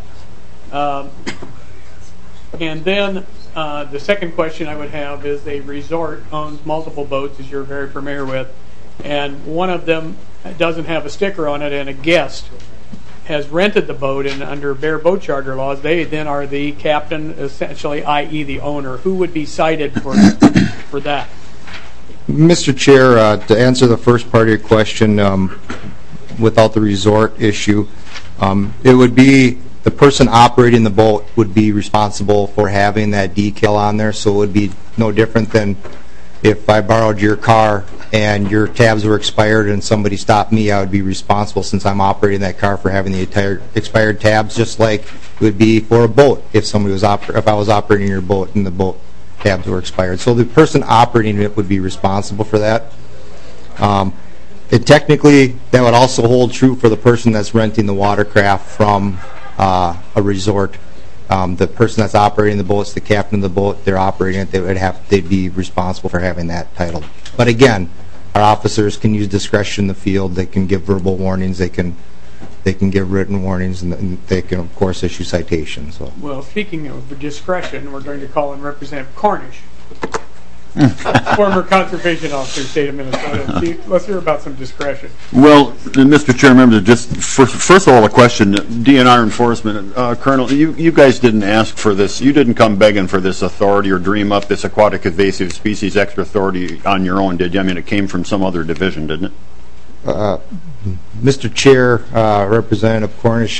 And then the second question I would have is a resort owns multiple boats, as you're very familiar with, and one of them doesn't have a sticker on it, and a guest has rented the boat, and under Bear Boat Charter laws, they then are the captain, essentially, i.e. the owner. Who would be cited for that? Mr. Chair, to answer the first part of your question, without the resort issue, it would be the person operating the boat would be responsible for having that decal on there, so it would be no different than if I borrowed your car and your tabs were expired and somebody stopped me, I would be responsible since I'm operating that car for having the entire expired tabs, just like it would be for a boat if I was operating your boat and the boat tabs were expired. So the person operating it would be responsible for that. Technically, that would also hold true for the person that's renting the watercraft from a resort. The person that's operating the boat is the captain of the boat. They're operating it. They'd be responsible for having that title. But again, our officers can use discretion in the field. They can give verbal warnings. They can give written warnings, and they can, of course, issue citations. So. Well, speaking of discretion, we're going to call in Representative Cornish. Former conservation officer, state of Minnesota. See, let's hear about some discretion. Well, Mr. Chairman, just first of all, a question. DNR enforcement, Colonel, you guys didn't ask for this. You didn't come begging for this authority or dream up this aquatic invasive species extra authority on your own, did you? I mean, it came from some other division, didn't it? Mr. Chair, Representative Cornish,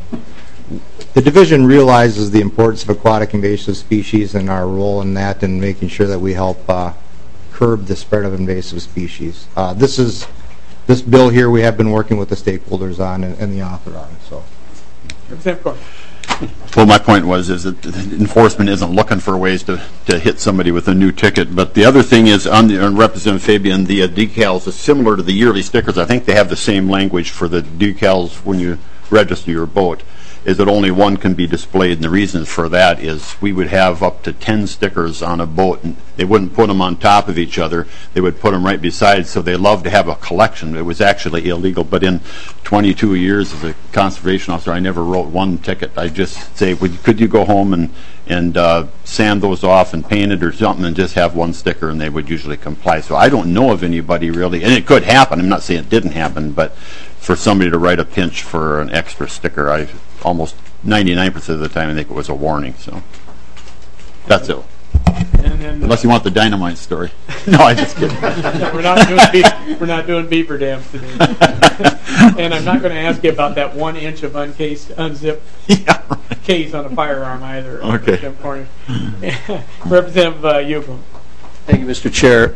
the division realizes the importance of aquatic invasive species and our role in that and making sure that we help curb the spread of invasive species. This bill here we have been working with the stakeholders on and the author on. So. Representative Cornish. Well, my point was is that enforcement isn't looking for ways to hit somebody with a new ticket. But the other thing is, on Representative Fabian, the decals is similar to the yearly stickers. I think they have the same language for the decals when you register your boat, is that only one can be displayed. And the reason for that is we would have up to 10 stickers on a boat, and they wouldn't put them on top of each other. They would put them right beside, so they love to have a collection. It was actually illegal, but in 22 years as a conservation officer, I never wrote one ticket. I just say, could you go home and sand those off and paint it or something and just have one sticker, and they would usually comply. So I don't know of anybody really, and it could happen. I'm not saying it didn't happen, but for somebody to write a pinch for an extra sticker, I almost 99% of the time I think it was a warning. So that's it. And then, unless you want the dynamite story. No, I'm just kidding. we're not doing beaver dams today. And I'm not going to ask you about that 1 inch of unzipped case on a firearm either. Okay. Representative Uglum. Thank you, Mr. Chair.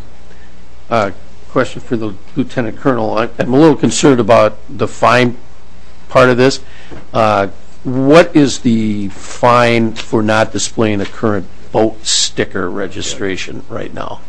Question for the Lieutenant Colonel. I'm a little concerned about the fine part of this. What is the fine for not displaying a current boat sticker registration right now?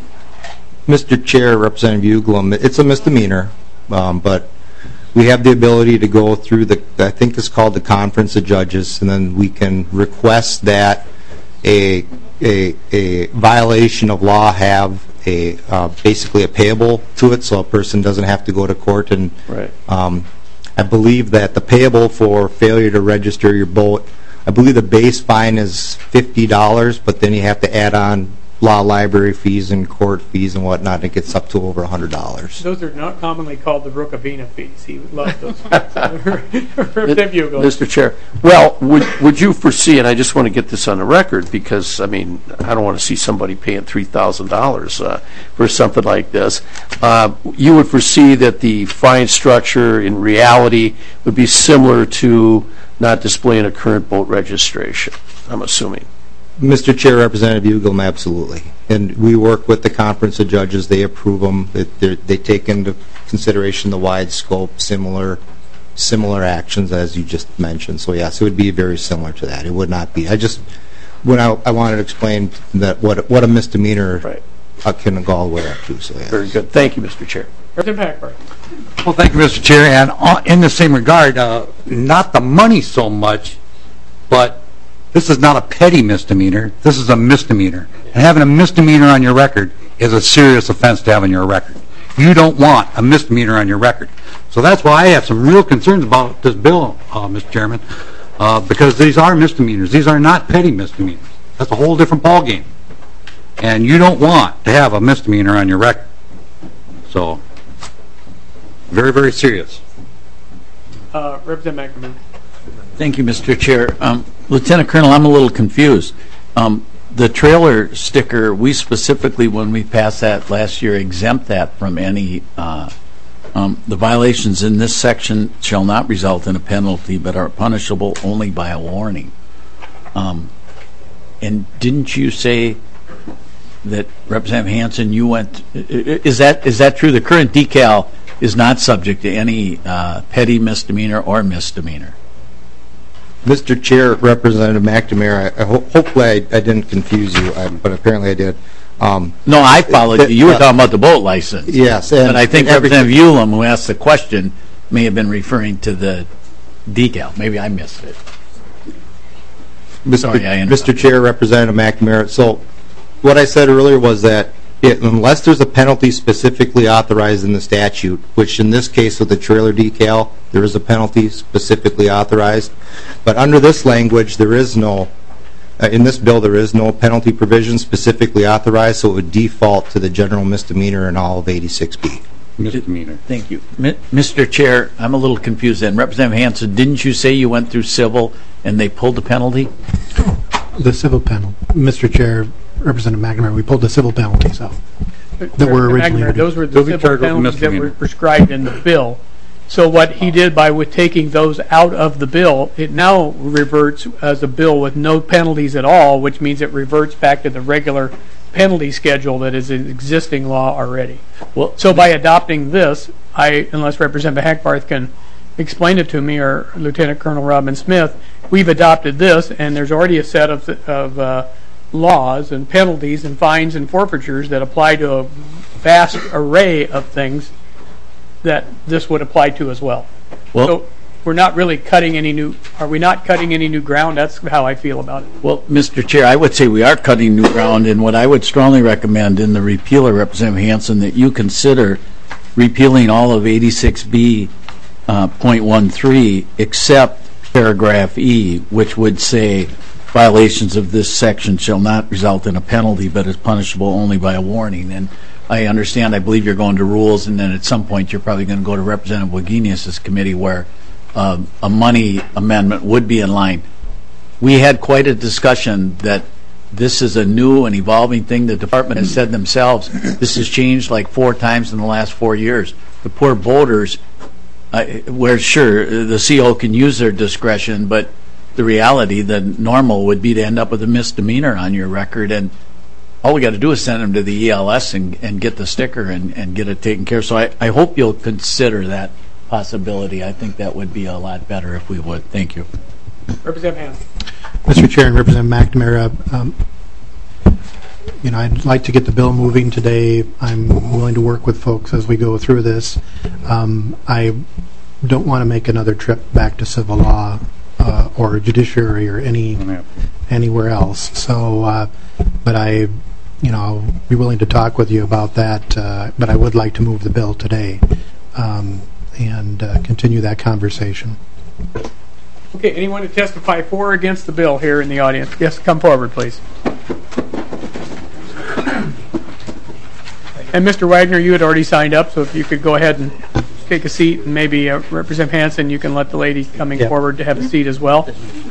Mr. Chair, Representative Uglum, it's a misdemeanor, but we have the ability to go through I think it's called the Conference of Judges, and then we can request that a violation of law have basically a payable to it, so a person doesn't have to go to court. And right. I believe that the payable for failure to register your boat, I believe the base fine is $50, but then you have to add on law library fees and court fees and whatnot, and it gets up to over $100. Those are not commonly called the Rookabina fees. He loves those fees. Mr. Chair, well, would you foresee, and I just want to get this on the record because, I mean, I don't want to see somebody paying $3,000 for something like this. You would foresee that the fine structure in reality would be similar to not displaying a current boat registration, I'm assuming. Mr. Chair, Representative Uglum, absolutely. And we work with the Conference of Judges. They approve them. They take into consideration the wide scope, similar actions as you just mentioned. So yes, it would be very similar to that. It would not be. I wanted to explain that what a misdemeanor can go all the way up to. So yes. Very good. Thank you, Mr. Chair. Representative Packard. Well, thank you, Mr. Chair. And in the same regard, not the money so much, but this is not a petty misdemeanor. This is a misdemeanor. And having a misdemeanor on your record is a serious offense to have on your record. You don't want a misdemeanor on your record. So that's why I have some real concerns about this bill, Mr. Chairman, because these are misdemeanors. These are not petty misdemeanors. That's a whole different ballgame. And you don't want to have a misdemeanor on your record. So, very, very serious. Representative McNamara. Thank you, Mr. Chair. Lieutenant Colonel, I'm a little confused. The trailer sticker, we specifically, when we passed that last year, exempt that from any, the violations in this section shall not result in a penalty, but are punishable only by a warning. And didn't you say that, Representative Hansen, you went, is that true? The current decal is not subject to any petty misdemeanor or misdemeanor. Mr. Chair, Representative McNamara, hopefully I didn't confuse you, but apparently I did. No, I followed you. You were talking about the boat license. Yes. But I think Representative Ulam, who asked the question, may have been referring to the decal. Maybe I missed it. Mr. Chair, Representative McNamara, so what I said earlier was that unless there's a penalty specifically authorized in the statute, which in this case with the trailer decal, there is a penalty specifically authorized. But under this language, there is no In this bill, there is no penalty provision specifically authorized, so it would default to the general misdemeanor in all of 86B. Misdemeanor. Thank you. Mr. Chair, I'm a little confused then. Representative Hanson, didn't you say you went through civil and they pulled the penalty? The civil penalty. Mr. Chair, Representative McNamara, we pulled the civil penalties out that were originally. Those were the civil penalties that were prescribed in the bill. So what he did with taking those out of the bill, it now reverts as a bill with no penalties at all, which means it reverts back to the regular penalty schedule that is in existing law already. Well, so by adopting this, unless Representative Hackbarth can explain it to me, or Lieutenant Colonel Robin Smith, we've adopted this, and there's already a set of laws and penalties and fines and forfeitures that apply to a vast array of things that this would apply to as well. So we're not really cutting any new. Are we not cutting any new ground? That's how I feel about it. Well, Mr. Chair, I would say we are cutting new ground, and what I would strongly recommend in the repealer, Representative Hanson, that you consider repealing all of 86B .13 except paragraph E, which would say violations of this section shall not result in a penalty, but is punishable only by a warning. And I understand, I believe you're going to rules, and then at some point you're probably going to go to Representative Wagenius' committee where a money amendment would be in line. We had quite a discussion that this is a new and evolving thing. The department has said themselves this has changed like 4 times in the last 4 years. The poor voters, where sure, the CO can use their discretion, but the reality, the normal would be to end up with a misdemeanor on your record, and all we got to do is send them to the ELS and get the sticker and get it taken care of. So I hope you'll consider that possibility. I think that would be a lot better if we would. Thank you. Representative Hanson. Mr. Chair and Representative McNamara, I'd like to get the bill moving today. I'm willing to work with folks as we go through this. I don't want to make another trip back to civil law or judiciary or anywhere else. So, but I'll be willing to talk with you about that. But I would like to move the bill today and continue that conversation. Okay, anyone to testify for or against the bill here in the audience? Yes, come forward, please. And Mr. Wagner, you had already signed up, so if you could go ahead and take a seat, and maybe Representative Hanson, you can let the lady coming forward to have a seat as well.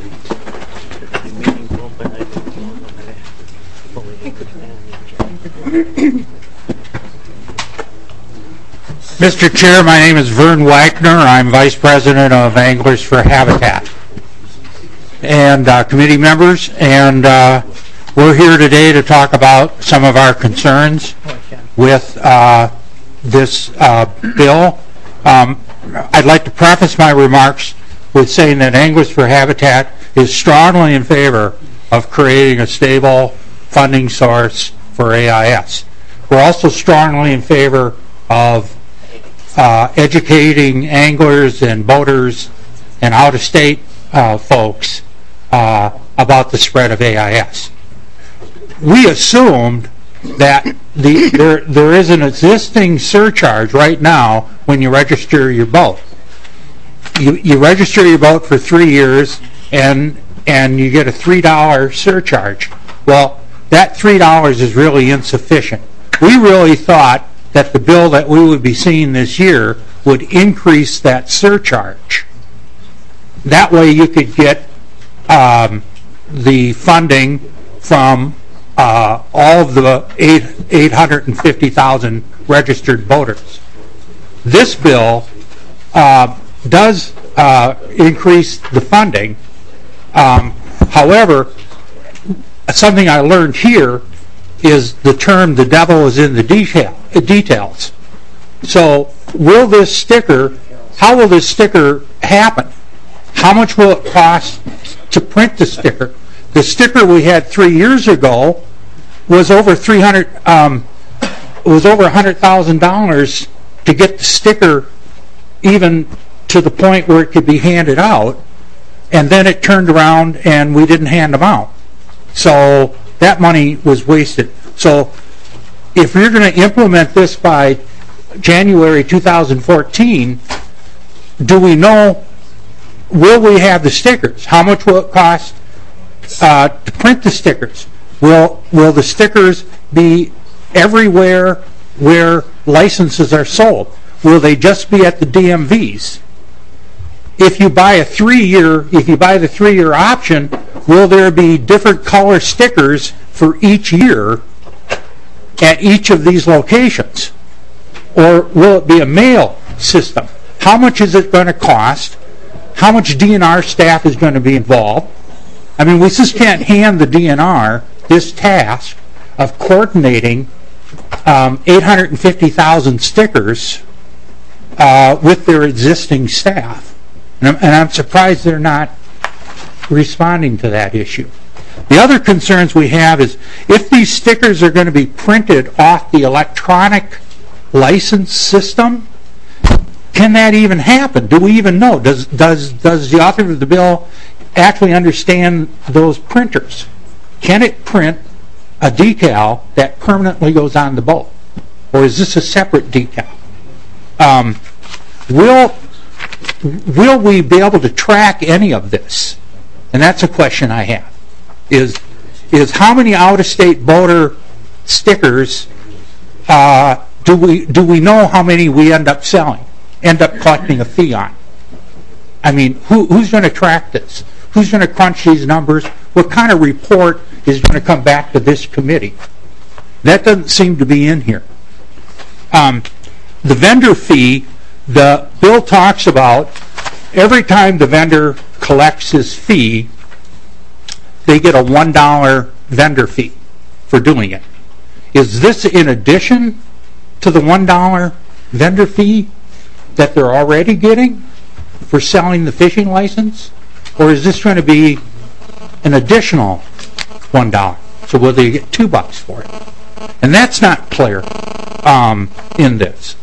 Mr. Chair, my name is Vern Wagner. I'm Vice President of Anglers for Habitat. And committee members, and we're here today to talk about some of our concerns with this bill. I'd like to preface my remarks with saying that Anglers for Habitat is strongly in favor of creating a stable funding source for AIS. We're also strongly in favor of educating anglers and boaters and out-of-state folks about the spread of AIS. We assumed that there is an existing surcharge right now when you register your boat. You register your boat for 3 years and you get a $3 surcharge. Well, that $3 is really insufficient. We really thought that the bill that we would be seeing this year would increase that surcharge. That way you could get the funding from all of the 850,000 registered boaters. This bill does increase the funding. However, something I learned here is the term "the devil is in the details." So, will this sticker? How will this sticker happen? How much will it cost to print the sticker? The sticker we had 3 years ago was over $100,000 to get the sticker even to the point where it could be handed out, and then it turned around and we didn't hand them out. So that money was wasted. So if you're going to implement this by January 2014, do we know, will we have the stickers? How much will it cost to print the stickers. Will the stickers be everywhere where licenses are sold? Will they just be at the DMVs? If you buy the 3-year option, will there be different color stickers for each year at each of these locations? Or will it be a mail system? How much is it going to cost? How much DNR staff is going to be involved? I mean, we just can't hand the DNR this task of coordinating 850,000 stickers with their existing staff. And I'm surprised they're not responding to that issue. The other concerns we have is if these stickers are going to be printed off the electronic license system, can that even happen? Do we even know? Does the author of the bill actually understand those printers? Can it print a decal that permanently goes on the boat? Or is this a separate decal? Will we be able to track any of this? And that's a question I have. Is how many out-of-state boater stickers do we know how many we end up selling, end up collecting a fee on? I mean, who's going to track this? Who's going to crunch these numbers? What kind of report is going to come back to this committee? That doesn't seem to be in here. The vendor fee, the bill talks about every time the vendor collects his fee, they get a $1 vendor fee for doing it. Is this in addition to the $1 vendor fee that they're already getting for selling the fishing license? Or is this going to be an additional $1? So will they get $2 for it? And that's not clear in this.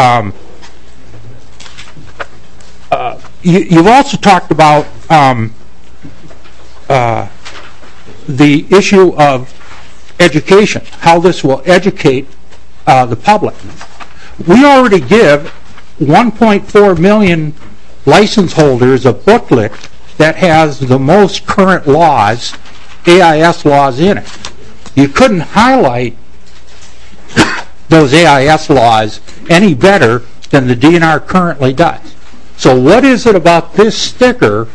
You've also talked about the issue of education, how this will educate the public. We already give 1.4 million license holders a booklet that has the most current laws, AIS laws in it. You couldn't highlight those AIS laws any better than the DNR currently does. So what is it about this sticker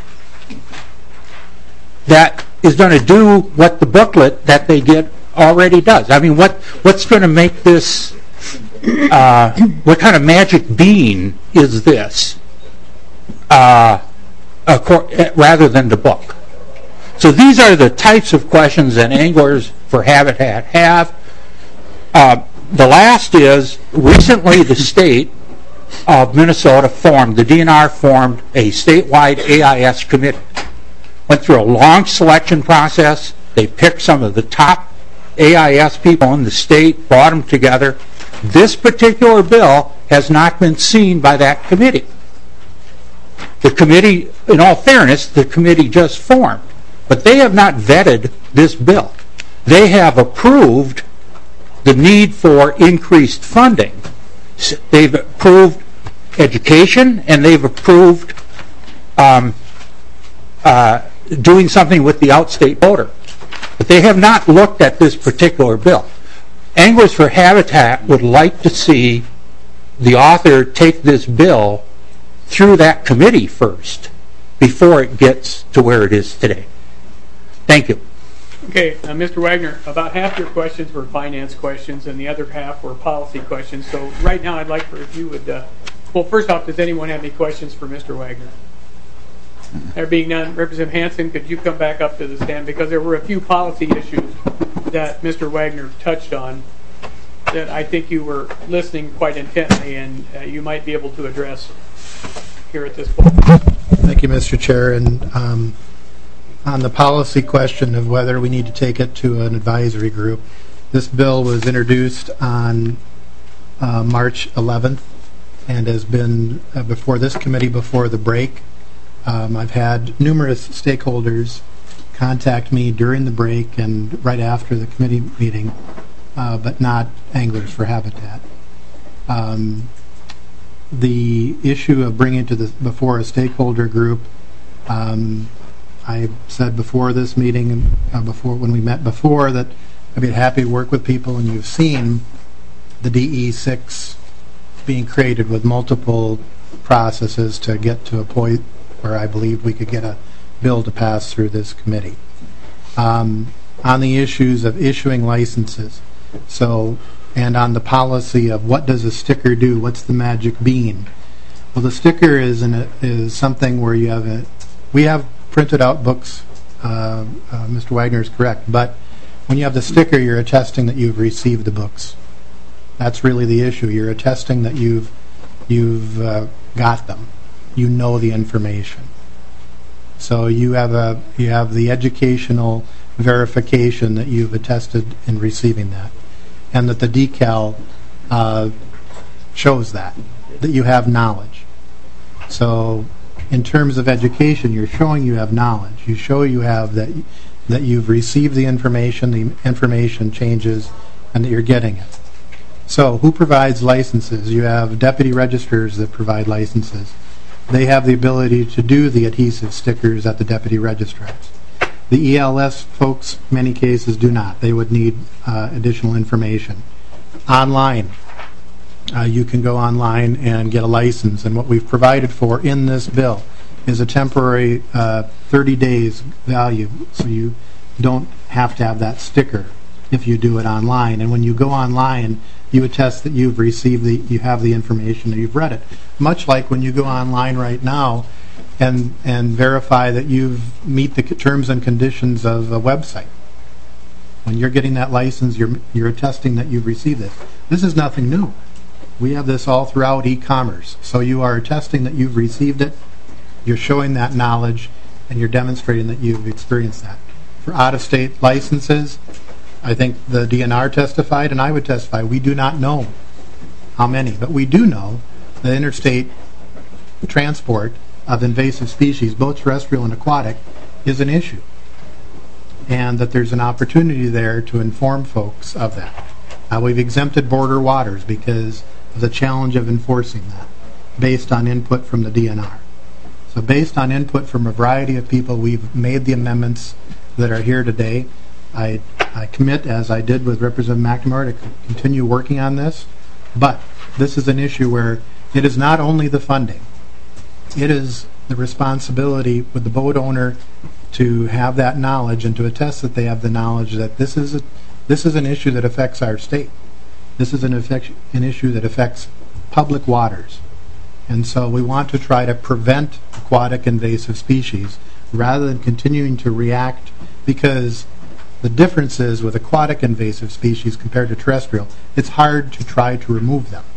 that is going to do what the booklet that they get already does? I mean, what's going to make this, what kind of magic bean is this rather than the book? So these are the types of questions that Anglers for Habitat have. The last is, recently the state of Minnesota the DNR formed a statewide AIS committee. Went through a long selection process. They picked some of the top AIS people in the state, brought them together. This particular bill has not been seen by that committee. The committee, in all fairness, the committee just formed, but they have not vetted this bill. They have approved the need for increased funding. They've approved education, and they've approved doing something with the outstate boater. But they have not looked at this particular bill. Anglers for Habitat would like to see the author take this bill through that committee first before it gets to where it is today. Thank you. Okay, Mr. Wagner, about half your questions were finance questions and the other half were policy questions. So right now I'd like for if you would, well, first off, does anyone have any questions for Mr. Wagner? There being none, Representative Hansen, could you come back up to the stand? Because there were a few policy issues that Mr. Wagner touched on that I think you were listening quite intently and you might be able to address here at this point. Thank you, Mr. Chair. And on the policy question of whether we need to take it to an advisory group, this bill was introduced on March 11th and has been before this committee before the break. I've had numerous stakeholders contact me during the break and right after the committee meeting, but not Anglers for Habitat. The issue of bringing it to before a stakeholder group, I I said before this meeting, before when we met before, that I'd be happy to work with people, and you've seen the DE6 being created with multiple processes to get to a point where I believe we could get a bill to pass through this committee. On the issues of issuing licenses, and on the policy of what does a sticker do, what's the magic bean? Well, the sticker is something where we have printed out books, Mr. Wagner is correct, but when you have the sticker, you're attesting that you've received the books. That's really the issue. You're attesting that you've got them. You know the information. So you have the educational verification that you've attested in receiving that, and that the decal shows that you have knowledge. So in terms of education, you're showing you have knowledge. You show you have that you've received the information changes, and that you're getting it. So who provides licenses? You have deputy registrars that provide licenses. They have the ability to do the adhesive stickers at the deputy registrars. The ELS folks, in many cases, do not. They would need additional information. Online, you can go online and get a license, and what we've provided for in this bill is a temporary 30 days value, so you don't have to have that sticker if you do it online. And when you go online, you attest that you've received you have the information, and you've read it. Much like when you go online right now and verify that you've meet the terms and conditions of a website. When you're getting that license, you're attesting that you've received it. This is nothing new. We have this all throughout e-commerce. So you are attesting that you've received it, you're showing that knowledge, and you're demonstrating that you've experienced that. For out-of-state licenses, I think the DNR testified, and I would testify, we do not know how many, but we do know that interstate transport of invasive species, both terrestrial and aquatic, is an issue, and that there's an opportunity there to inform folks of that. We've exempted border waters because of the challenge of enforcing that, based on input from the DNR. So based on input from a variety of people, we've made the amendments that are here today. I commit, as I did with Representative McNamara, to continue working on this, but this is an issue where it is not only the funding, it is the responsibility with the boat owner to have that knowledge and to attest that they have the knowledge that this is an issue that affects our state. This is an issue that affects public waters. And so we want to try to prevent aquatic invasive species rather than continuing to react, because the difference is with aquatic invasive species compared to terrestrial, it's hard to try to remove them,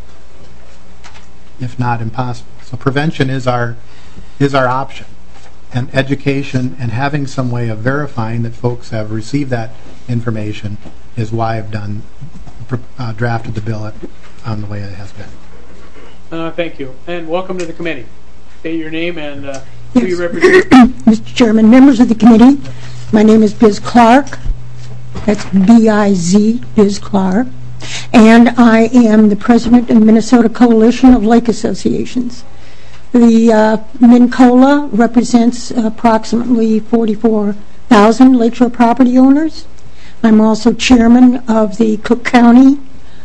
if not impossible. So prevention is our option, and education and having some way of verifying that folks have received that information is why I've drafted the bill on the way it has been. Thank you, and welcome to the committee. State your name and who you represent. Mr. Chairman, members of the committee, my name is Biz Clark. That's B-I-Z, Biz Clark. And I am the president of the Minnesota Coalition of Lake Associations. The MinCola represents approximately 44,000 lakeshore property owners. I'm also chairman of the Cook County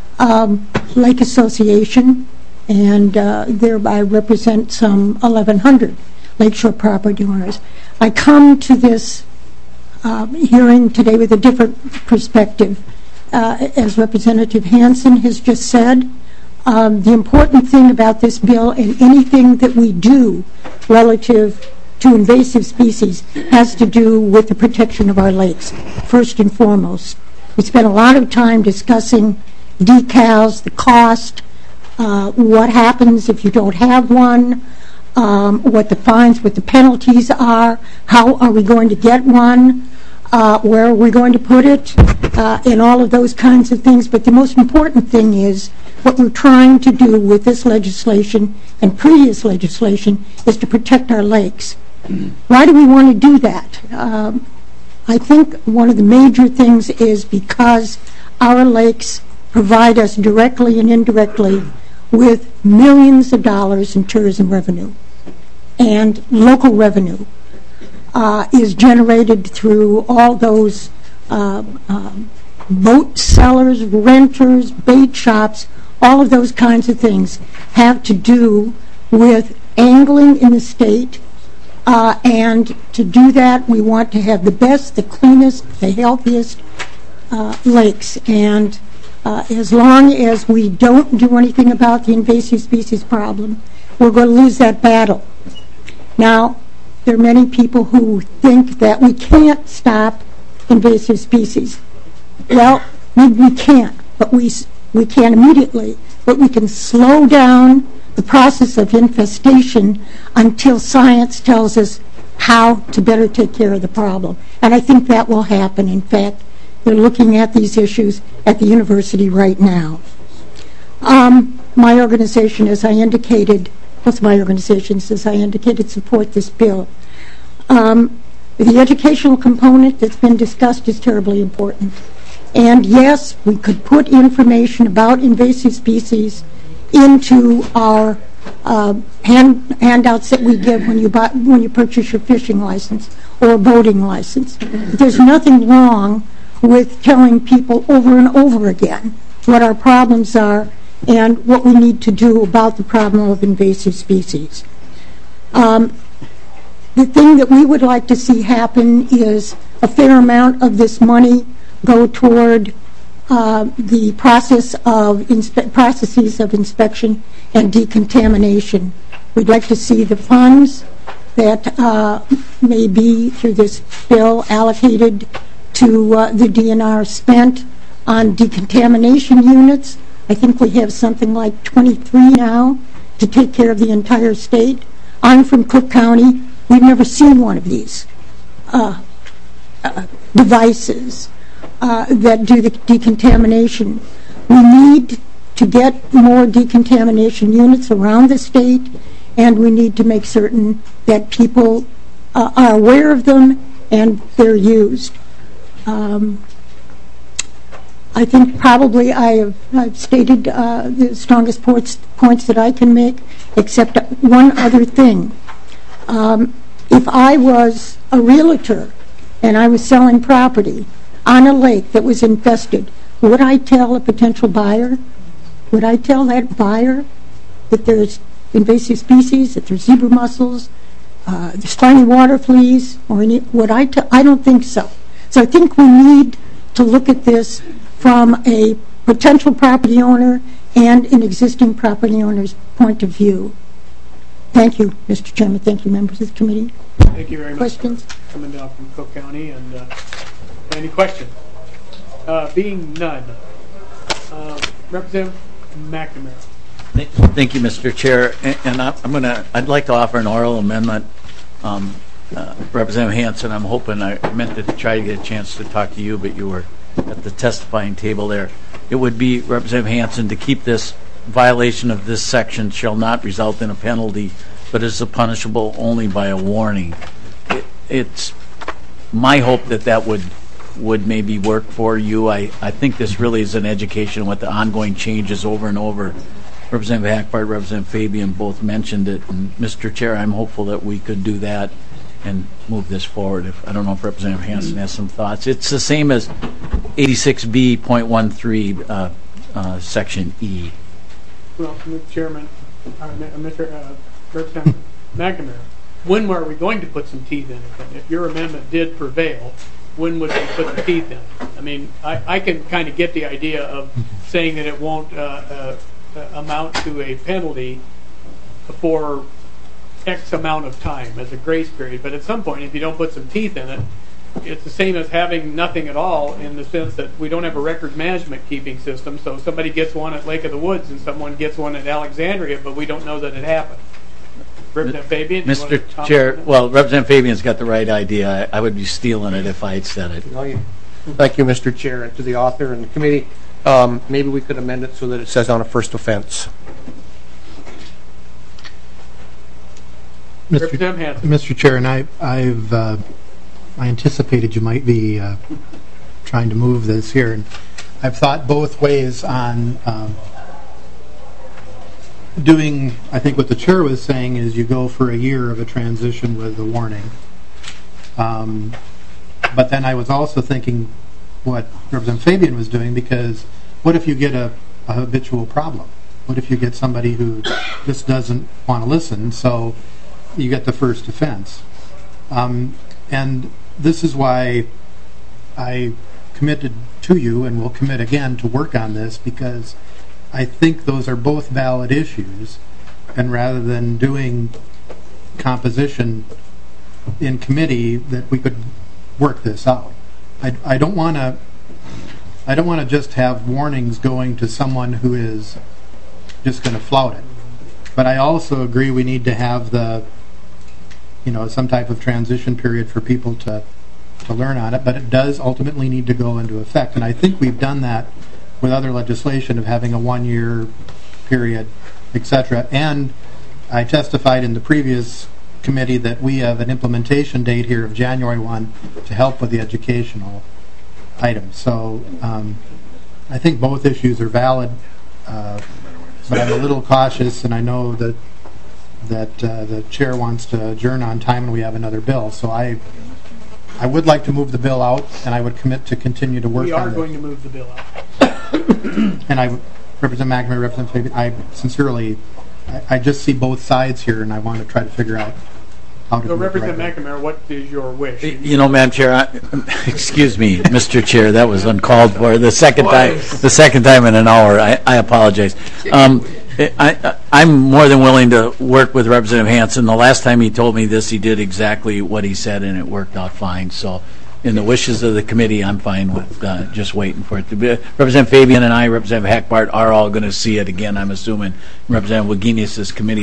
Lake Association, and thereby represent some 1,100 lakeshore property owners. I come to this hearing today with a different perspective. As Representative Hansen has just said, the important thing about this bill and anything that we do relative to invasive species has to do with the protection of our lakes, first and foremost. We spent a lot of time discussing decals, the cost, what happens if you don't have one, what the fines, what the penalties are, how are we going to get one, where are we going to put it, and all of those kinds of things. But the most important thing is what we're trying to do with this legislation and previous legislation is to protect our lakes. Why do we want to do that? I think one of the major things is because our lakes provide us directly and indirectly with millions of dollars in tourism revenue and local revenue. is generated through all those boat sellers, renters, bait shops, all of those kinds of things have to do with angling in the state. And to do that, we want to have the best, the cleanest, the healthiest lakes. And as long as we don't do anything about the invasive species problem, we're going to lose that battle. Now, there are many people who think that we can't stop invasive species. Well, maybe we can't, but we can't immediately. But we can slow down the process of infestation until science tells us how to better take care of the problem. And I think that will happen. In fact, they're looking at these issues at the university right now. My organization, as I indicated, both my organizations, as I indicated, support this bill. The educational component that's been discussed is terribly important. And yes, we could put information about invasive species into our handouts that we give when you purchase your fishing license or a boating license. There's nothing wrong with telling people over and over again what our problems are and what we need to do about the problem of invasive species. The thing that we would like to see happen is a fair amount of this money go toward the processes of inspection and decontamination. We'd like to see the funds that may be through this bill allocated to the DNR spent on decontamination units. I think we have something like 23 now to take care of the entire state. I'm from Cook County. We've never seen one of these devices that do the decontamination. We need to get more decontamination units around the state, and we need to make certain that people are aware of them and they're used. I think probably I've stated the strongest points that I can make, except one other thing. If I was a realtor and I was selling property on a lake that was infested, would I tell a potential buyer? Would I tell that buyer that there's invasive species, that there's zebra mussels, there's spiny water fleas, or any? I don't think so. So I think we need to look at this from a potential property owner and an existing property owner's point of view. Thank you, Mr. Chairman. Thank you, members of the committee. Thank you very much. Questions? Coming down from Cook County. And any questions? Being none. Representative McNamara. Thank you, Mr. Chair. And I'd like to offer an oral amendment. Representative Hansen, I'm hoping I meant to try to get a chance to talk to you, but you were at the testifying table there. It would be, Representative Hansen, to keep this violation of this section shall not result in a penalty, but is punishable only by a warning. It's my hope that would maybe work for you. I think this really is an education with the ongoing changes over and over. Representative Hackbart, Representative Fabian both mentioned it. And Mr. Chair, I'm hopeful that we could do that and move this forward. I don't know if Representative Hansen has some thoughts. It's the same as 86B.13, Section E. Well, Mr. Chairman, Representative McNamara, when were we going to put some teeth in it? If your amendment did prevail, when would we put the teeth in it? I mean, I can kind of get the idea of saying that it won't amount to a penalty for X amount of time as a grace period, but at some point, if you don't put some teeth in it, it's the same as having nothing at all, in the sense that we don't have a record management keeping system. So somebody gets one at Lake of the Woods and someone gets one at Alexandria, but we don't know that it happened. Representative Fabian? Mr. Chair, well, Representative Fabian's got the right idea. I would be stealing it if I had said it. Thank you, Mr. Chair, and to the author and the committee. Maybe we could amend it so that it says on a first offense. Mr. Chair, and I anticipated you might be trying to move this here, and I've thought both ways on doing. I think what the chair was saying is you go for a year of a transition with a warning, But then I was also thinking what Representative Fabian was doing, because what if you get a habitual problem? What if you get somebody who just doesn't want to listen, so you get the first offense? And this is why I committed to you and will commit again to work on this, because I think those are both valid issues, and rather than doing composition in committee, that we could work this out. I don't want to just have warnings going to someone who is just going to flout it. But I also agree we need to have some type of transition period for people to learn on it, but it does ultimately need to go into effect. And I think we've done that with other legislation of having a 1-year period, etc. And I testified in the previous committee that we have an implementation date here of January 1 to help with the educational items. So I think both issues are valid, but I'm a little cautious, and I know that the chair wants to adjourn on time and we have another bill. So I would like to move the bill out, and I would commit to continue to work on it. We are going to move the bill out. And I, Representative McNamara, Representative Fabian, I sincerely, I just see both sides here, and I want to try to figure out how to do it. So, Representative McNamara, what is your wish? Madam Chair, excuse me, Mr. Chair, that was uncalled for. The second time in an hour. I apologize. I'm more than willing to work with Representative Hansen. The last time he told me this, he did exactly what he said, and it worked out fine. So, in the wishes of the committee, I'm fine with just waiting for it to be. Representative Fabian and I, Representative Hackbart, are all going to see it again, I'm assuming. Representative Wagenius' committee.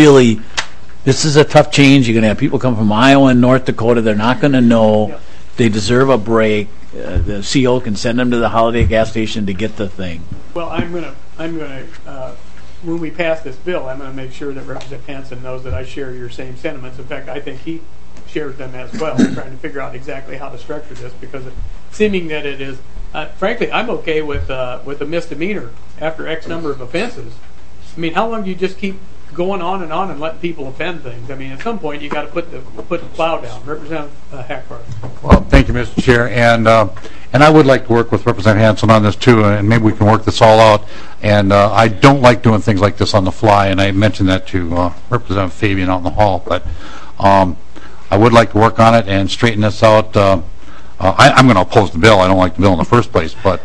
This is a tough change. You're going to have people come from Iowa and North Dakota. They're not going to know. Yep. They deserve a break. The CO can send them to the Holiday gas station to get the thing. Well, I'm going to when we pass this bill, I'm going to make sure that Representative Hansen knows that I share your same sentiments. In fact, I think he shares them as well. I'm trying to figure out exactly how to structure this, because seeming that it is, frankly, I'm okay with a misdemeanor after X number of offenses. I mean, how long do you just keep going on and letting people offend things? I mean, at some point you got to put the plow down. Representative Hackbart. Well, thank you, Mr. Chair, and I would like to work with Representative Hansen on this too, and maybe we can work this all out. And I don't like doing things like this on the fly, and I mentioned that to Representative Fabian out in the hall. But I would like to work on it and straighten this out. I'm going to oppose the bill. I don't like the bill in the first place, but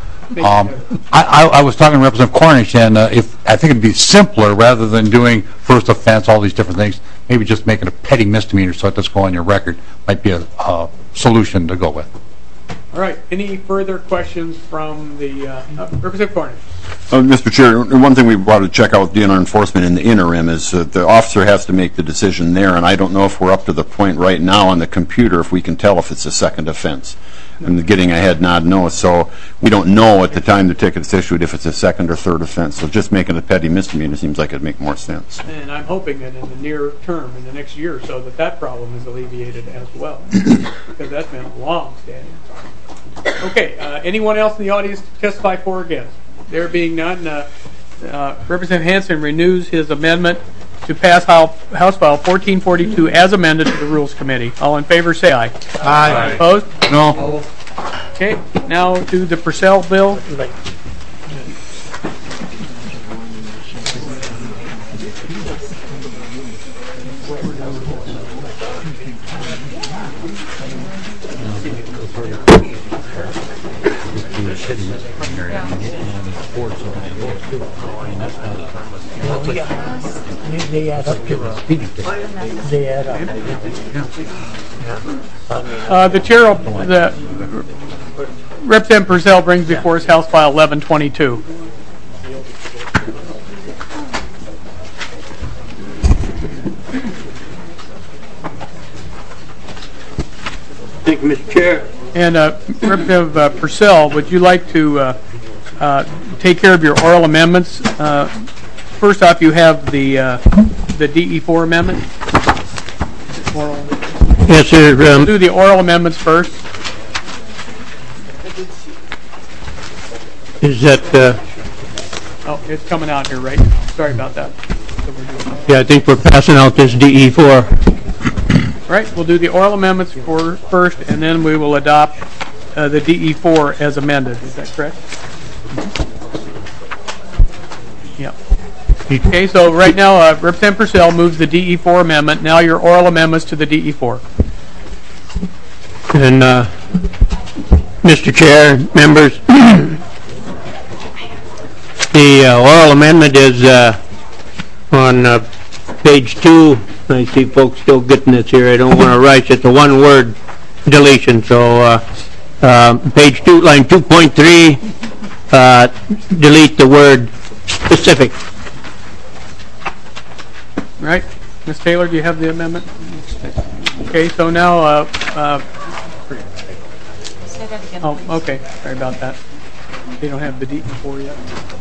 I was talking to Representative Cornish, and if I think it'd be simpler rather than doing first offense, all these different things, maybe just making a petty misdemeanor so it doesn't go on your record might be a solution to go with. All right. Any further questions from the Representative Cornish? Mr. Chair, one thing we brought to check out with DNR enforcement in the interim is that the officer has to make the decision there, and I don't know if we're up to the point right now on the computer if we can tell if it's a second offense. And getting a head nod no, so we don't know at the time the ticket's issued if it's a second or third offense. So just making a petty misdemeanor seems like it'd make more sense. And I'm hoping that in the near term, in the next year or so, that problem is alleviated as well, because that's been a long standing. Okay, anyone else in the audience to testify for or against? There being none, Representative Hansen renews his amendment to pass House File 1442 as amended to the Rules Committee. All in favor, say aye. Aye. Opposed? No. Okay, now to the Purcell bill. They add up to the speeding ticket. They add up. The chair, Representative Purcell brings before us House File 1122. Thank you, Mr. Chair. And Representative Purcell, would you like to take care of your oral amendments? First off, you have the DE4 amendment. Yes, sir. We'll do the oral amendments first. Is that? Oh, it's coming out here right now. Sorry about that. Yeah, I think we're passing out this DE4. All right, we'll do the oral amendments first, and then we will adopt the DE4 as amended. Is that correct? Yeah. Okay, so right now, Representative Purcell moves the DE4 amendment. Now your oral amendments to the DE4. And, Mr. Chair, members, the oral amendment is on page 2. I see folks still getting this here. I don't want to rush. It's a one-word deletion. So page 2, line 2.3, delete the word specific. Right. Ms. Taylor, do you have the amendment? Okay, so now... Say that again, oh, please. okay. Sorry about that. They don't have the DE4 yet.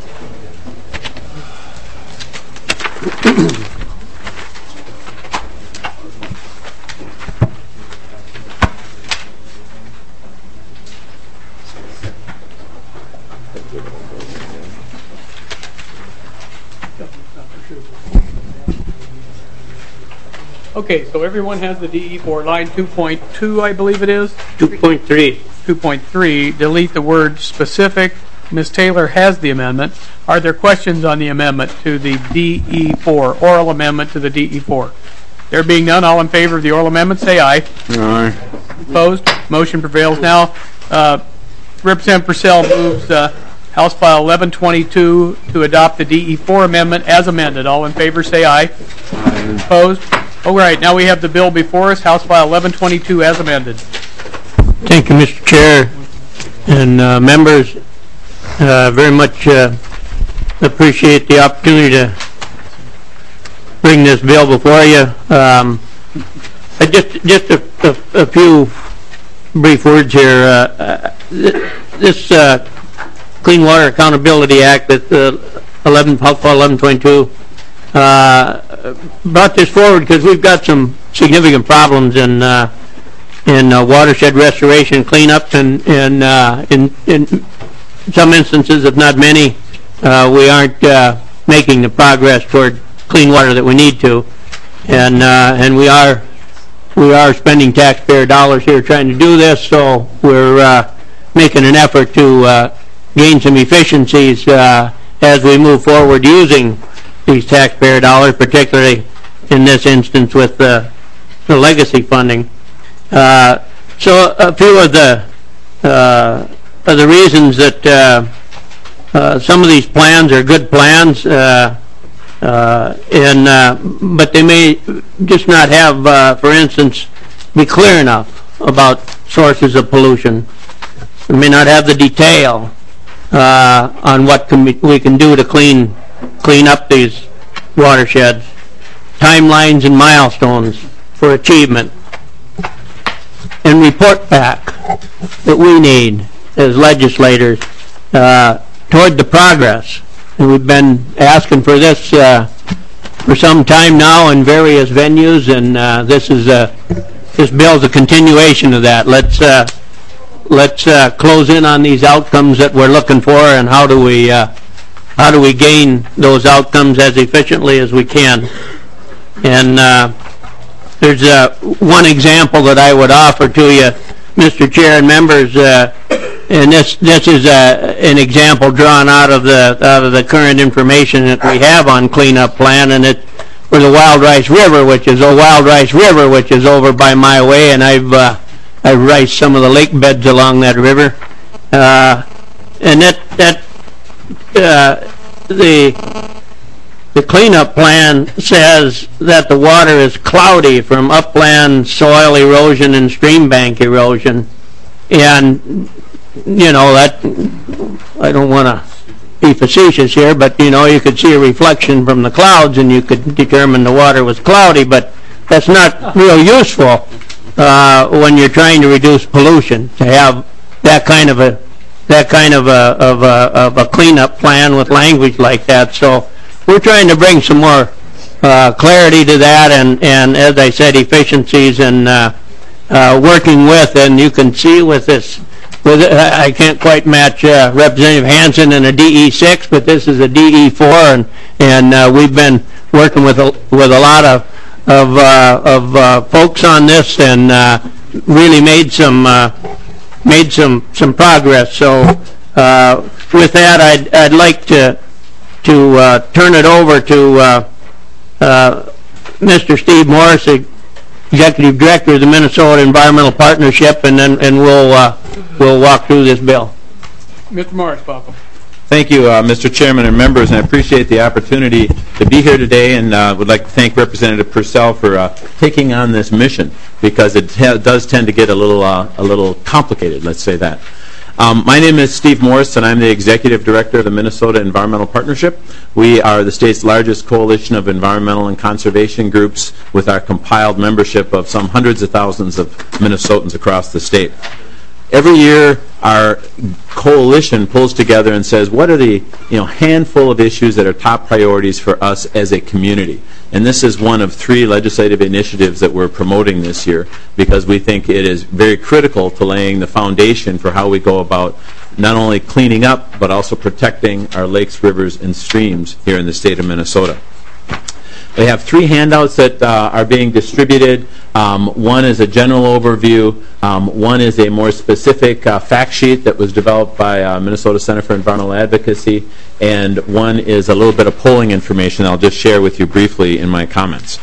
Okay, so everyone has the DE4, line 2.2, I believe it is? 2.3. 2.3, delete the word specific. Ms. Taylor has the amendment. Are there questions on the amendment to the DE4, oral amendment to the DE4? There being none, all in favor of the oral amendment, say aye. Aye. Opposed? Motion prevails. Now, Representative Purcell moves House File 1122 to adopt the DE4 amendment as amended. All in favor, say aye. Aye. Opposed? All right, now we have the bill before us, House File 1122 as amended. Thank you, Mr. Chair, and members. Very much appreciate the opportunity to bring this bill before you. Just a few brief words here. This Clean Water Accountability Act, that House File 1122, brought this forward because we've got some significant problems in watershed restoration cleanup, and in some instances, if not many, we aren't making the progress toward clean water that we need to, and we are spending taxpayer dollars here trying to do this. So we're making an effort to gain some efficiencies as we move forward using these taxpayer dollars, particularly in this instance with the legacy funding. So a few of the reasons that some of these plans are good plans, but they may just not have, for instance, be clear enough about sources of pollution. They may not have the detail on what we can do to clean up these watersheds, timelines and milestones for achievement, and report back that we need as legislators toward the progress. And we've been asking for this for some time now in various venues, and this bill is a continuation of that. Let's close in on these outcomes that we're looking for, and how do we gain those outcomes as efficiently as we can. And there's one example that I would offer to you, Mr. Chair and members, and this is an example drawn out of the current information that we have on cleanup plan, and it for the Wild Rice River, which is over by my way, and I've riced some of the lake beds along that river, and the cleanup plan says that the water is cloudy from upland soil erosion and stream bank erosion, and that, I don't want to be facetious here, but you could see a reflection from the clouds and you could determine the water was cloudy, but that's not real useful when you're trying to reduce pollution, to have that kind of a cleanup plan with language like that. So we're trying to bring some more clarity to that, and as I said, efficiencies, and working with, and you can see with this, I can't quite match Representative Hansen in a DE6, but this is a DE4, and we've been working with a lot of folks on this and really made some progress. So with that, I'd like to turn it over to Mr. Steve Morris, Executive Director of the Minnesota Environmental Partnership, and we'll walk through this bill. Mr. Morris, welcome. Thank you, Mr. Chairman and members, and I appreciate the opportunity to be here today, and would like to thank Representative Purcell for taking on this mission, because it does tend to get a little complicated, let's say that. My name is Steve Morris, and I'm the Executive Director of the Minnesota Environmental Partnership. We are the state's largest coalition of environmental and conservation groups, with our compiled membership of some hundreds of thousands of Minnesotans across the state. Every year, our coalition pulls together and says, what are the handful of issues that are top priorities for us as a community? And this is one of 3 legislative initiatives that we're promoting this year, because we think it is very critical to laying the foundation for how we go about not only cleaning up, but also protecting our lakes, rivers, and streams here in the state of Minnesota. We have 3 handouts that are being distributed. One is a general overview. One is a more specific fact sheet that was developed by Minnesota Center for Environmental Advocacy. And one is a little bit of polling information I'll just share with you briefly in my comments.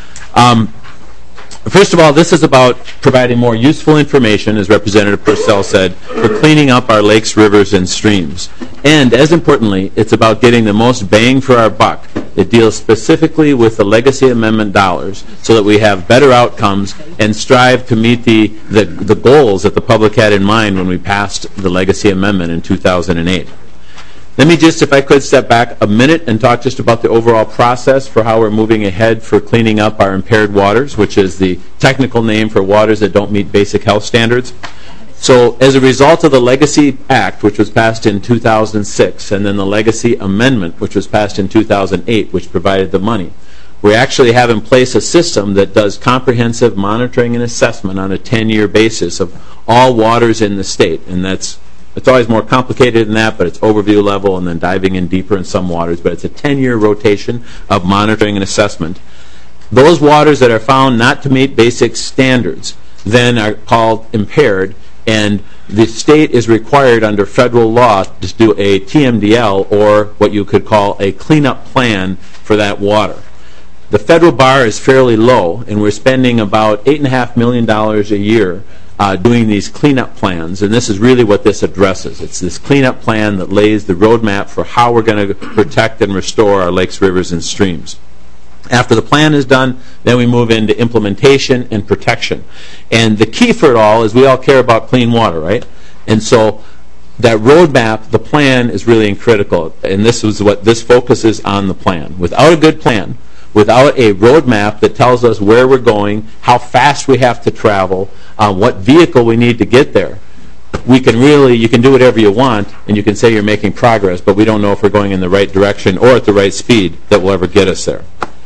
First of all, this is about providing more useful information, as Representative Purcell said, for cleaning up our lakes, rivers, and streams. And, as importantly, it's about getting the most bang for our buck. It deals specifically with the legacy amendment dollars so that we have better outcomes and strive to meet the goals that the public had in mind when we passed the legacy amendment in 2008. Let me just, if I could, step back a minute and talk just about the overall process for how we're moving ahead for cleaning up our impaired waters, which is the technical name for waters that don't meet basic health standards. So as a result of the Legacy Act, which was passed in 2006, and then the Legacy Amendment, which was passed in 2008, which provided the money, we actually have in place a system that does comprehensive monitoring and assessment on a 10-year basis of all waters in the state. And it's always more complicated than that, but it's overview level and then diving in deeper in some waters. But it's a 10-year rotation of monitoring and assessment. Those waters that are found not to meet basic standards then are called impaired, and the state is required under federal law to do a TMDL, or what you could call a cleanup plan for that water. The federal bar is fairly low, and we're spending about $8.5 million a year doing these cleanup plans, and this is really what this addresses. It's this cleanup plan that lays the roadmap for how we're going to protect and restore our lakes, rivers, and streams. After the plan is done, then we move into implementation and protection. And the key for it all is we all care about clean water, right? And so that roadmap, the plan, is really critical, and this is what this focuses on, the plan. Without a good plan, without a roadmap that tells us where we're going, how fast we have to travel, what vehicle we need to get there, you can do whatever you want, and you can say you're making progress, but we don't know if we're going in the right direction or at the right speed that will ever get us there.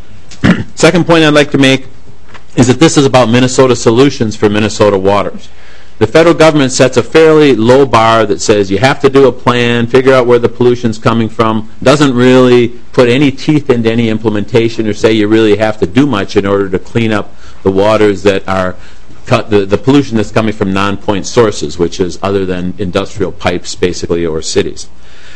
Second point I'd like to make is that this is about Minnesota solutions for Minnesota waters. The federal government sets a fairly low bar that says you have to do a plan, figure out where the pollution's coming from, doesn't really put any teeth into any implementation or say you really have to do much in order to clean up the waters that are the pollution that's coming from non-point sources, which is other than industrial pipes, basically, or cities.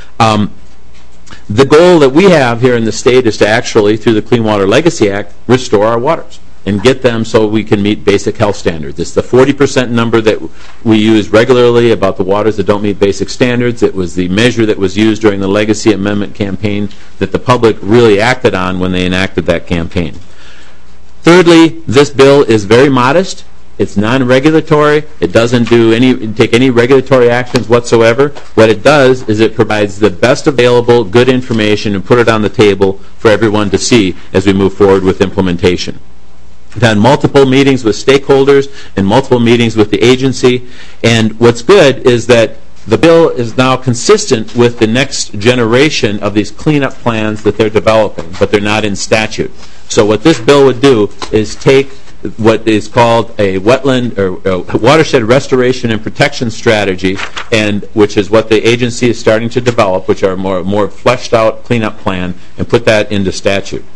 The goal that we have here in the state is to actually, through the Clean Water Legacy Act, restore our waters and get them so we can meet basic health standards. It's the 40% number that we use regularly about the waters that don't meet basic standards. It was the measure that was used during the Legacy Amendment campaign that the public really acted on when they enacted that campaign. Thirdly, this bill is very modest. It's non-regulatory. It doesn't take any regulatory actions whatsoever. What it does is it provides the best available good information and put it on the table for everyone to see as we move forward with implementation. We've had multiple meetings with stakeholders and multiple meetings with the agency, and what's good is that the bill is now consistent with the next generation of these cleanup plans that they're developing, but they're not in statute. So what this bill would do is take what is called a wetland or watershed restoration and protection strategy, and which is what the agency is starting to develop, which are more fleshed out cleanup plan, and put that into statute.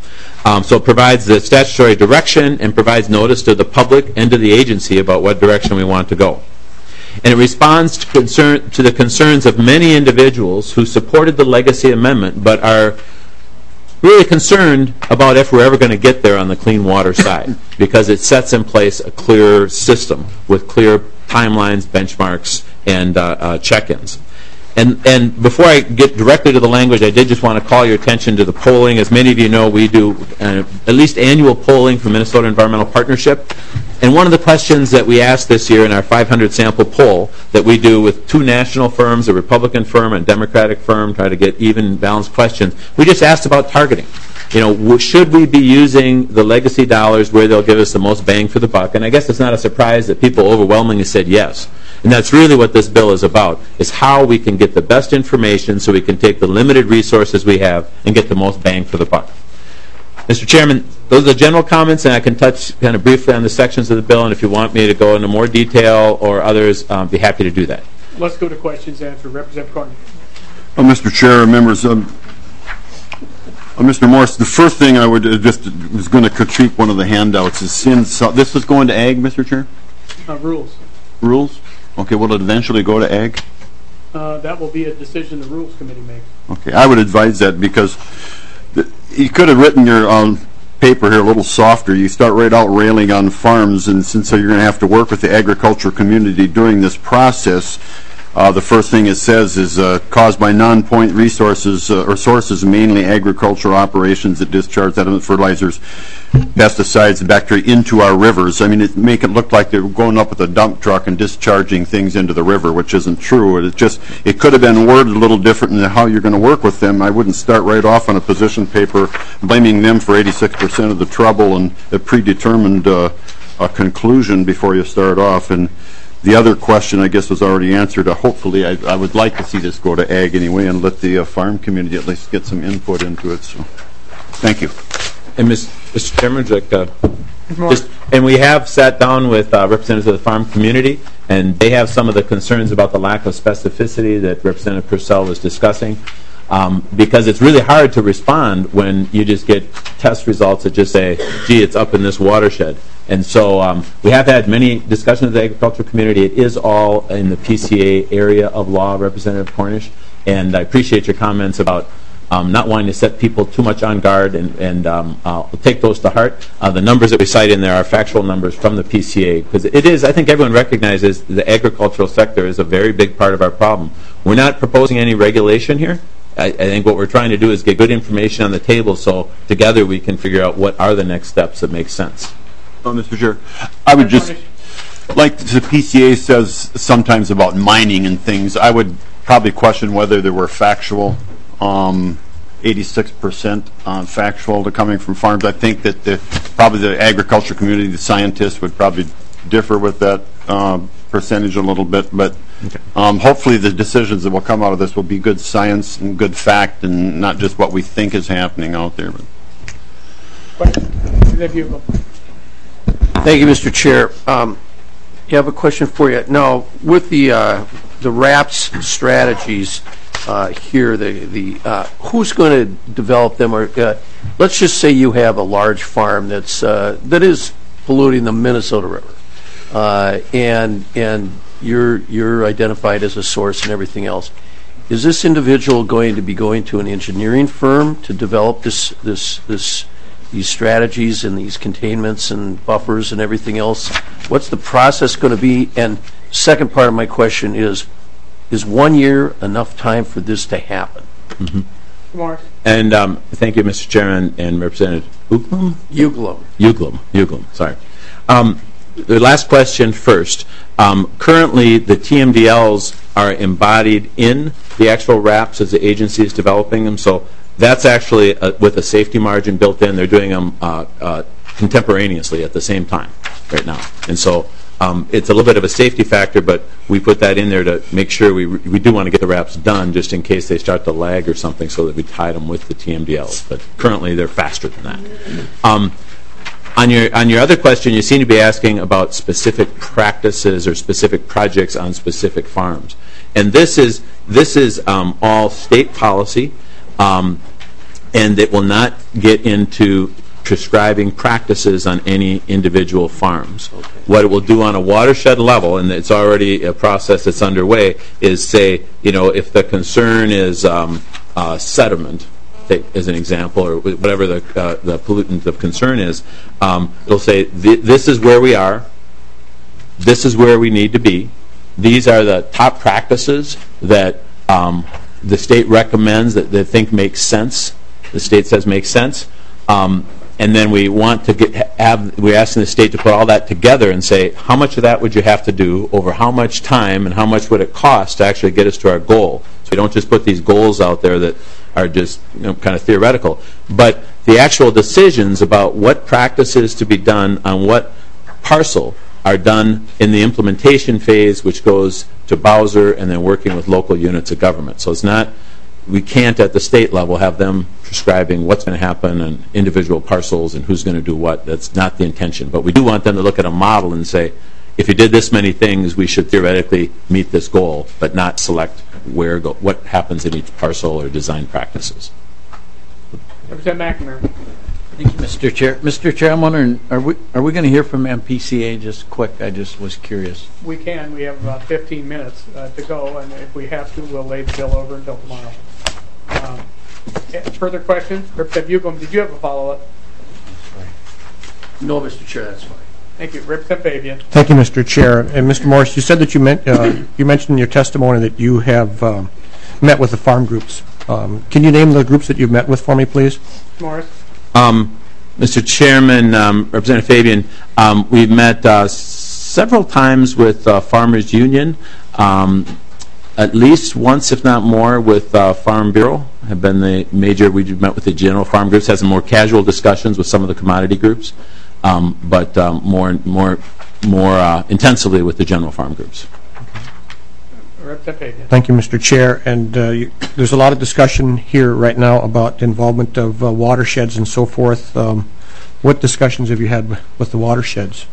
So it provides the statutory direction and provides notice to the public and to the agency about what direction we want to go. And it responds to the concerns of many individuals who supported the legacy amendment but are really concerned about if we're ever going to get there on the clean water side, because it sets in place a clear system with clear timelines, benchmarks, and check-ins. And before I get directly to the language, I did just want to call your attention to the polling. As many of you know, we do at least annual polling for Minnesota Environmental Partnership. And one of the questions that we asked this year in our 500 sample poll that we do with 2 national firms, a Republican firm and a Democratic firm, try to get even balanced questions, we just asked about targeting. You know, should we be using the legacy dollars where they'll give us the most bang for the buck? And I guess it's not a surprise that people overwhelmingly said yes. And that's really what this bill is about, is how we can get the best information so we can take the limited resources we have and get the most bang for the buck. Mr. Chairman, those are the general comments, and I can touch kind of briefly on the sections of the bill, and if you want me to go into more detail or others, I'll be happy to do that. Let's go to questions and answer. Representative Carney. Mr. Chair, members, Mr. Morris, the first thing I would was going to critique one of the handouts is since this is going to Ag, Mr. Chair? Rules. Rules? Okay, will it eventually go to Ag? That will be a decision the Rules Committee makes. Okay, I would advise that because you could have written your paper here a little softer. You start right out railing on farms, and since you're going to have to work with the agricultural community during this process, the first thing it says is caused by non-point resources or sources, mainly agricultural operations that discharge sediment, fertilizers, pesticides, and bacteria into our rivers. I mean, it make it look like they're going up with a dump truck and discharging things into the river, which isn't true. It could have been worded a little different in how you're going to work with them. I wouldn't start right off on a position paper blaming them for 86% of the trouble and a predetermined conclusion before you start off. And the other question, I guess, was already answered. Hopefully, I would like to see this go to Ag anyway and let the farm community at least get some input into it. So, thank you. And Mr. Chairman, and we have sat down with representatives of the farm community, and they have some of the concerns about the lack of specificity that Representative Purcell was discussing, because it's really hard to respond when you just get test results that just say, gee, it's up in this watershed. And so we have had many discussions with the agricultural community. It is all in the PCA area of law, Representative Cornish, and I appreciate your comments about not wanting to set people too much on guard, and I'll take those to heart. The numbers that we cite in there are factual numbers from the PCA, because it is, I think everyone recognizes the agricultural sector is a very big part of our problem. We're not proposing any regulation here. I think what we're trying to do is get good information on the table so together we can figure out what are the next steps that make sense. Mr. Chair, I would just, like the PCA says sometimes about mining and things, I would probably question whether there were factual 86% factual coming from farms. I think that probably the agriculture community, the scientists would probably differ with that percentage a little bit, but hopefully the decisions that will come out of this will be good science and good fact and not just what we think is happening out there. Thank you, Mr. Chair. I have a question for you. Now, with the RAPS strategies here, who's going to develop them? Or let's just say you have a large farm that is polluting the Minnesota River, and you're identified as a source and everything else. Is this individual going to be going to an engineering firm to develop these strategies and these containments and buffers and everything else? What's the process going to be? And second part of my question is 1 year enough time for this to happen? Mm-hmm. And thank you, Mr. Chairman and Representative Uglum? Uglum, sorry. The last question first. Currently, the TMDLs are embodied in the actual RAPs as the agency is developing them, so that's actually with a safety margin built in. They're doing them contemporaneously at the same time right now. And so it's a little bit of a safety factor, but we put that in there to make sure we do want to get the RAPs done just in case they start to lag or something so that we tie them with the TMDLs. But currently they're faster than that. On your other question, you seem to be asking about specific practices or specific projects on specific farms. And this is all state policy. And it will not get into prescribing practices on any individual farms. What it will do on a watershed level, and it's already a process that's underway, is say, if the concern is sediment, as an example, or whatever the pollutant of concern is, it'll say, this is where we are, this is where we need to be, these are the top practices that the state recommends that they think make sense, the state says make sense, and then we want to we're asking the state to put all that together and say, how much of that would you have to do over how much time and how much would it cost to actually get us to our goal? So we don't just put these goals out there that are just kind of theoretical, but the actual decisions about what practices to be done on what parcel are done in the implementation phase, which goes to Bowser and then working with local units of government. So it's not, we can't at the state level have them prescribing what's going to happen on individual parcels and who's going to do what. That's not the intention. But we do want them to look at a model and say, if you did this many things, we should theoretically meet this goal, but not select what happens in each parcel or design practices. Representative McNamara. Thank you, Mr. Chair. Mr. Chair, I'm wondering, are we going to hear from MPCA just quick? I just was curious. We can. We have about 15 minutes to go, and if we have to, we'll lay the bill over until tomorrow. Further questions? Representative Uglem, did you have a follow-up? No, Mr. Chair, that's fine. Thank you. Representative Fabian. Thank you, Mr. Chair. And Mr. Morris, you said that you mentioned in your testimony that you have met with the farm groups. Can you name the groups that you've met with for me, please? Morris. Mr. Chairman, Representative Fabian, we've met several times with Farmers Union, at least once, if not more, with Farm Bureau. Have been the major. We've met with the general farm groups, had some more casual discussions with some of the commodity groups, but more intensively with the general farm groups. Thank you, Mr. Chair. And there's a lot of discussion here right now about the involvement of watersheds and so forth. What discussions have you had with the watersheds?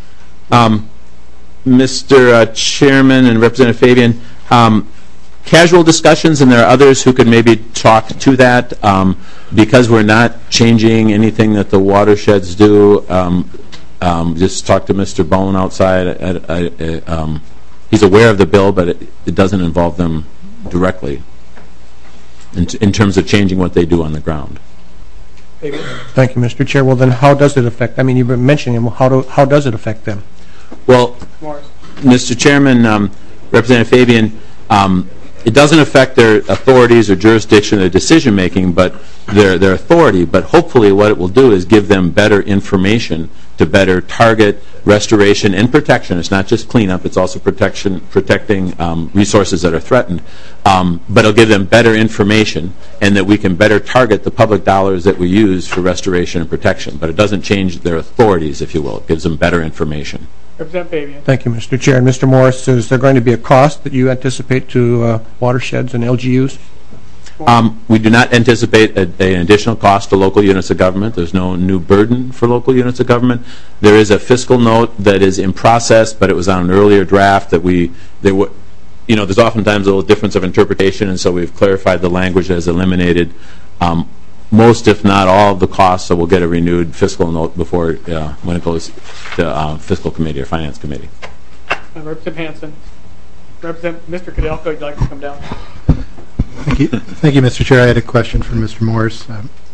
Mr. Chairman and Representative Fabian, casual discussions, and there are others who could maybe talk to that. Because we're not changing anything that the watersheds do, just talk to Mr. Bone outside. He's aware of the bill, but it doesn't involve them directly in terms of changing what they do on the ground. Thank you, Mr. Chair. Well, then how does it affect? I mean, you've been mentioning them. How does it affect them? Well, Mr. Chairman, Representative Fabian, it doesn't affect their authorities or jurisdiction or decision making, but their authority. But hopefully, what it will do is give them better information to better target restoration and protection. It's not just cleanup; it's also protecting resources that are threatened. But it'll give them better information, and that we can better target the public dollars that we use for restoration and protection. But it doesn't change their authorities, if you will. It gives them better information. Representative Fabian. Thank you, Mr. Chair. And Mr. Morris, is there going to be a cost that you anticipate to watersheds and LGUs? We do not anticipate an additional cost to local units of government. There's no new burden for local units of government. There is a fiscal note that is in process, but it was on an earlier draft that there's oftentimes a little difference of interpretation, and so we've clarified the language that has eliminated most, if not all, of the costs, so we'll get a renewed fiscal note before when it goes to fiscal committee or finance committee. Representative Hansen. Mr. Kudelka, would you like to come down? Thank you, Mr. Chair. I had a question for Mr. Morris.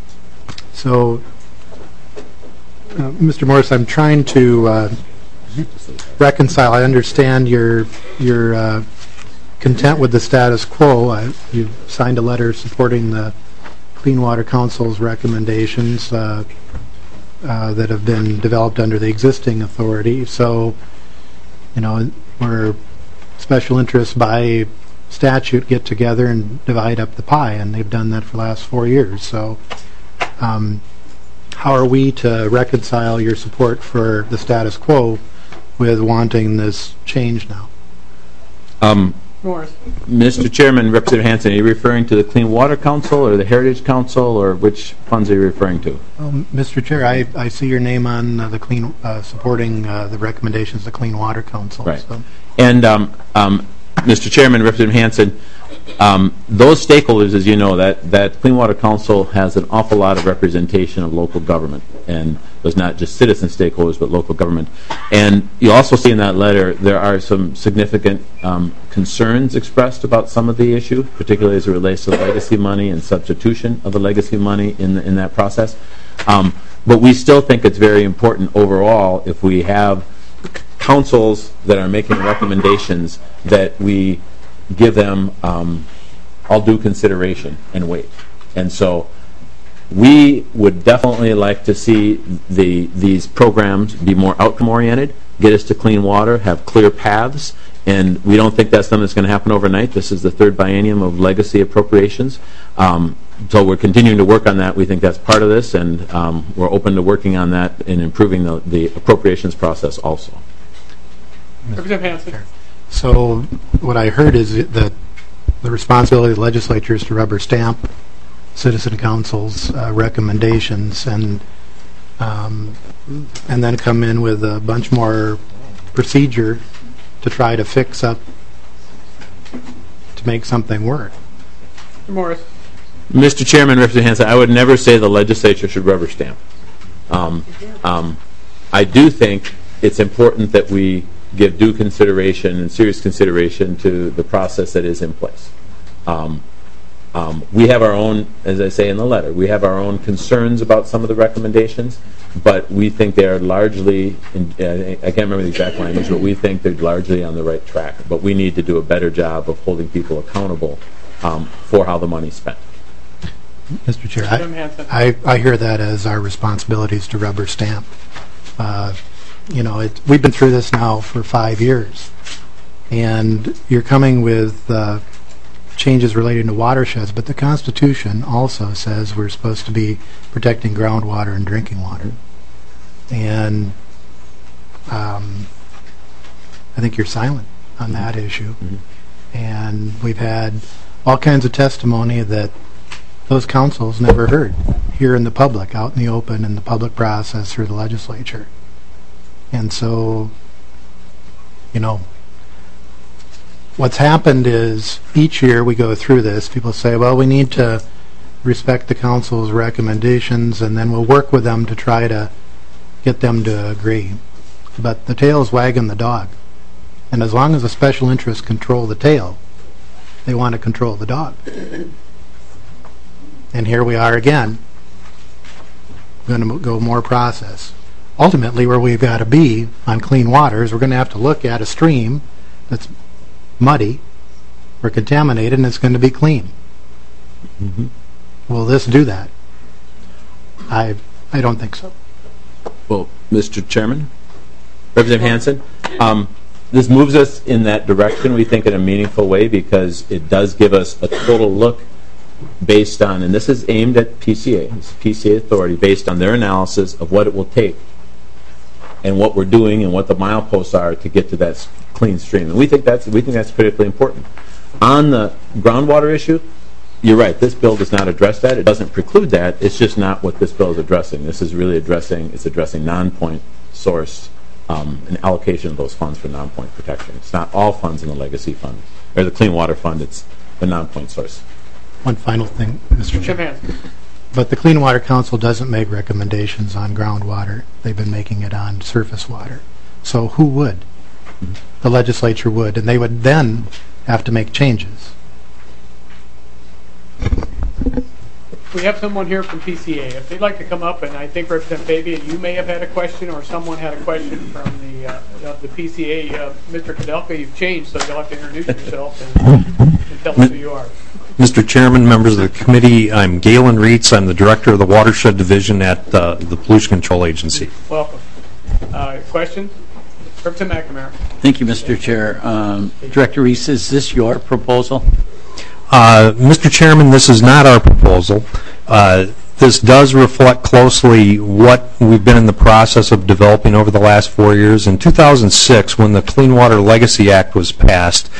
Mr. Morris, I'm trying to reconcile. I understand you're content with the status quo. You've signed a letter supporting the Clean Water Council's recommendations that have been developed under the existing authority. So, where special interests by statute get together and divide up the pie, and they've done that for the last 4 years. So how are we to reconcile your support for the status quo with wanting this change now? Morris. Mr. Chairman, Representative Hansen, are you referring to the Clean Water Council or the Heritage Council, or which funds are you referring to? Mr. Chair, I see your name on the clean supporting the recommendations of the Clean Water Council. Right. So. And Mr. Chairman, Representative Hansen, Those stakeholders, as you know, that Clean Water Council has an awful lot of representation of local government, and there's not just citizen stakeholders, but local government. And you also see in that letter there are some significant concerns expressed about some of the issue, particularly as it relates to legacy money and substitution of the legacy money in that process. But we still think it's very important overall, if we have councils that are making recommendations, that we give them all due consideration and weight. And so we would definitely like to see these programs be more outcome-oriented, get us to clean water, have clear paths, and we don't think that's something that's going to happen overnight. This is the third biennium of legacy appropriations. So we're continuing to work on that. We think that's part of this, and we're open to working on that and improving the appropriations process also. Representative Hansen. So what I heard is that the responsibility of the legislature is to rubber stamp citizen council's recommendations and then come in with a bunch more procedure to try to fix up, to make something work. Mr. Morris. Mr. Chairman, Representative Hansen, I would never say the legislature should rubber stamp. I do think it's important that we give due consideration and serious consideration to the process that is in place. We have our own, as I say in the letter, we have our own concerns about some of the recommendations, but we think they are largely, I can't remember the exact language, but we think they're largely on the right track. But we need to do a better job of holding people accountable for how the money's spent. Mr. Chair, I hear that as our responsibilities to rubber stamp. You know, we've been through this now for 5 years, and you're coming with changes relating to watersheds, but the Constitution also says we're supposed to be protecting groundwater and drinking water. And I think you're silent on that issue. And we've had all kinds of testimony that those councils never heard here in the public, out in the open, in the public process through the legislature. And so, you know, what's happened is each year we go through this, people say, well, we need to respect the council's recommendations, and then we'll work with them to try to get them to agree. But the tail's wagging the dog. And as long as the special interests control the tail, they want to control the dog. And here we are again, going to go more process. Ultimately, where we've got to be on clean water is we're going to have to look at a stream that's muddy or contaminated, and it's going to be clean. Will this do that? I don't think so. Well, Mr. Chairman, Representative Hansen, this moves us in that direction, we think, in a meaningful way, because it does give us a total look based on, and this is aimed at PCA, this is PCA authority, based on their analysis of what it will take and what we're doing and what the mileposts are to get to that clean stream. And we think that's critically important. On the groundwater issue, you're right, this bill does not address that. It doesn't preclude that. It's just not what this bill is addressing. This is really addressing non-point source and allocation of those funds for non-point protection. It's not all funds in the legacy fund, or the clean water fund, it's the non-point source. One final thing, Mr. Chairman. But the Clean Water Council doesn't make recommendations on groundwater. They've been making it on surface water. So who would? The legislature would, and they would then have to make changes. We have someone here from PCA. If they'd like to come up, and I think Representative Fabian, you may have had a question, or someone had a question from the PCA. Mr. Kudelka, you've changed, so you'll have to introduce yourself and tell us who you are. Mr. Chairman, members of the committee, I'm Galen Reitz. I'm the director of the Watershed Division at the Pollution Control Agency. Welcome. Question? Representative McNamara. Thank you, Mr. Chair. Director Reese, is this your proposal? Mr. Chairman, this is not our proposal. This does reflect closely what we've been in the process of developing over the last 4 years. In 2006, when the Clean Water Legacy Act was passed,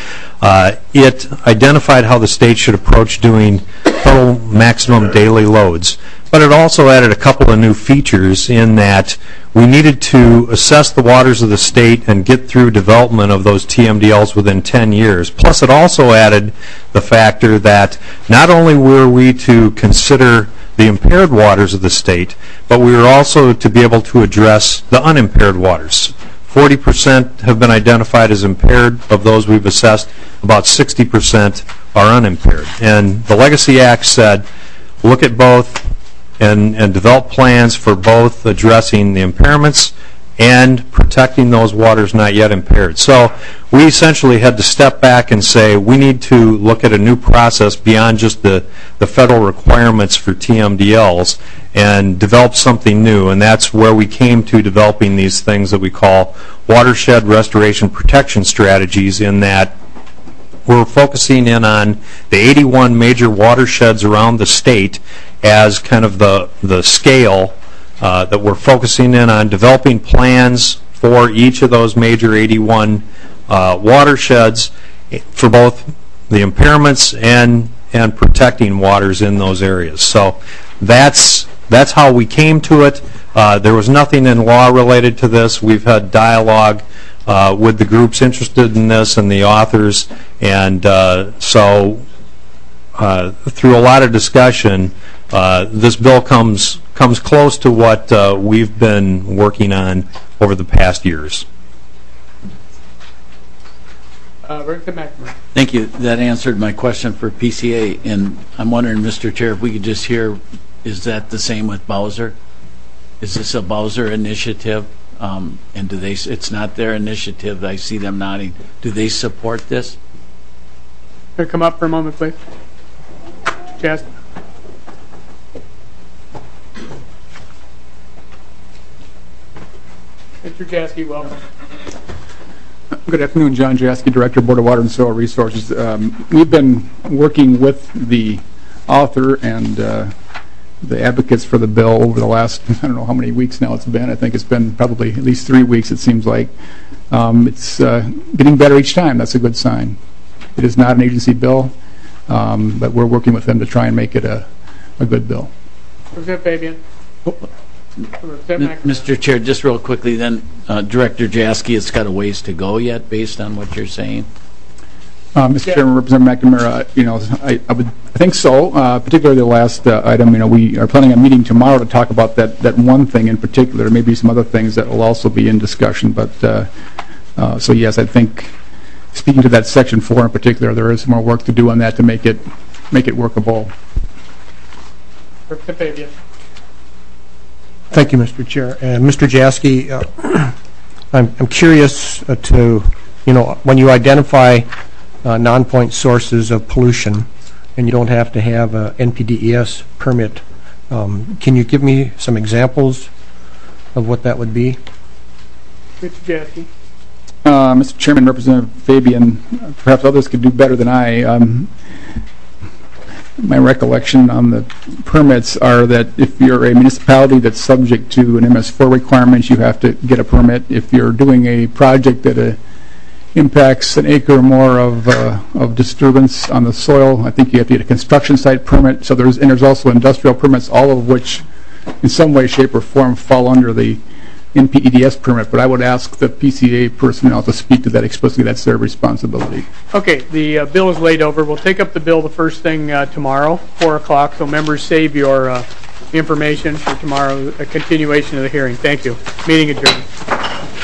it identified how the state should approach doing total maximum daily loads. but it also added a couple of new features in that we needed to assess the waters of the state and get through development of those TMDLs within 10 years. Plus, it also added the factor that not only were we to consider the impaired waters of the state, but we were also to be able to address the unimpaired waters. 40% have been identified as impaired. Of those we've assessed, about 60% are unimpaired. And the Legacy Act said, look at both and develop plans for both addressing the impairments and protecting those waters not yet impaired. So we essentially had to step back and say we need to look at a new process beyond just the federal requirements for TMDLs and develop something new, and that's where we came to developing these things that we call watershed restoration protection strategies, in that we're focusing in on the 81 major watersheds around the state as kind of the scale that we're focusing in on developing plans for each of those major 81 watersheds for both the impairments and protecting waters in those areas. So that's how we came to it. There was nothing in law related to this. We've had dialogue with the groups interested in this and the authors, and so through a lot of discussion, this bill comes close to what we've been working on over the past years. Thank you. That answered my question for PCA, and I'm wondering, Mr. Chair, if we could just hear, is that the same with Bowser? Is this a Bowser initiative? And do they? It's not their initiative. I see them nodding. Do they support this? Could you come up for a moment, please? Jess? Mr. Jaski, welcome. Good afternoon, John Jaski, Director, Board of Water and Soil Resources. We've been working with the author and the advocates for the bill over the last, I don't know how many weeks now it's been. I think it's been probably at least 3 weeks, it seems like. It's getting better each time. That's a good sign. It is not an agency bill, but we're working with them to try and make it a good bill. Representative Fabian. Mr. Chair, just real quickly then, Director Jaski, it's got a ways to go yet based on what you're saying? Mr. Chairman, Representative McNamara, I think so, particularly the last item. We are planning on meeting tomorrow to talk about that one thing in particular. There may be some other things that will also be in discussion, but so yes, I think speaking to that Section 4 in particular, there is more work to do on that to make it workable. Representative Fabian. Thank you, Mr. Chair. And Mr. Jaski, I'm curious to, when you identify non-point sources of pollution and you don't have to have an NPDES permit, can you give me some examples of what that would be? Mr. Jaski. Mr. Chairman, Representative Fabian, perhaps others could do better than I. My recollection on the permits are that if you're a municipality that's subject to an MS4 requirements, you have to get a permit. If you're doing a project that impacts an acre or more of disturbance on the soil, I think you have to get a construction site permit. So there's also industrial permits, all of which in some way, shape, or form fall under the NPDES permit, but I would ask the PCA personnel to speak to that explicitly. That's their responsibility. Okay, the bill is laid over. We'll take up the bill the first thing tomorrow, 4 o'clock, so members save your information for tomorrow, a continuation of the hearing. Thank you. Meeting adjourned.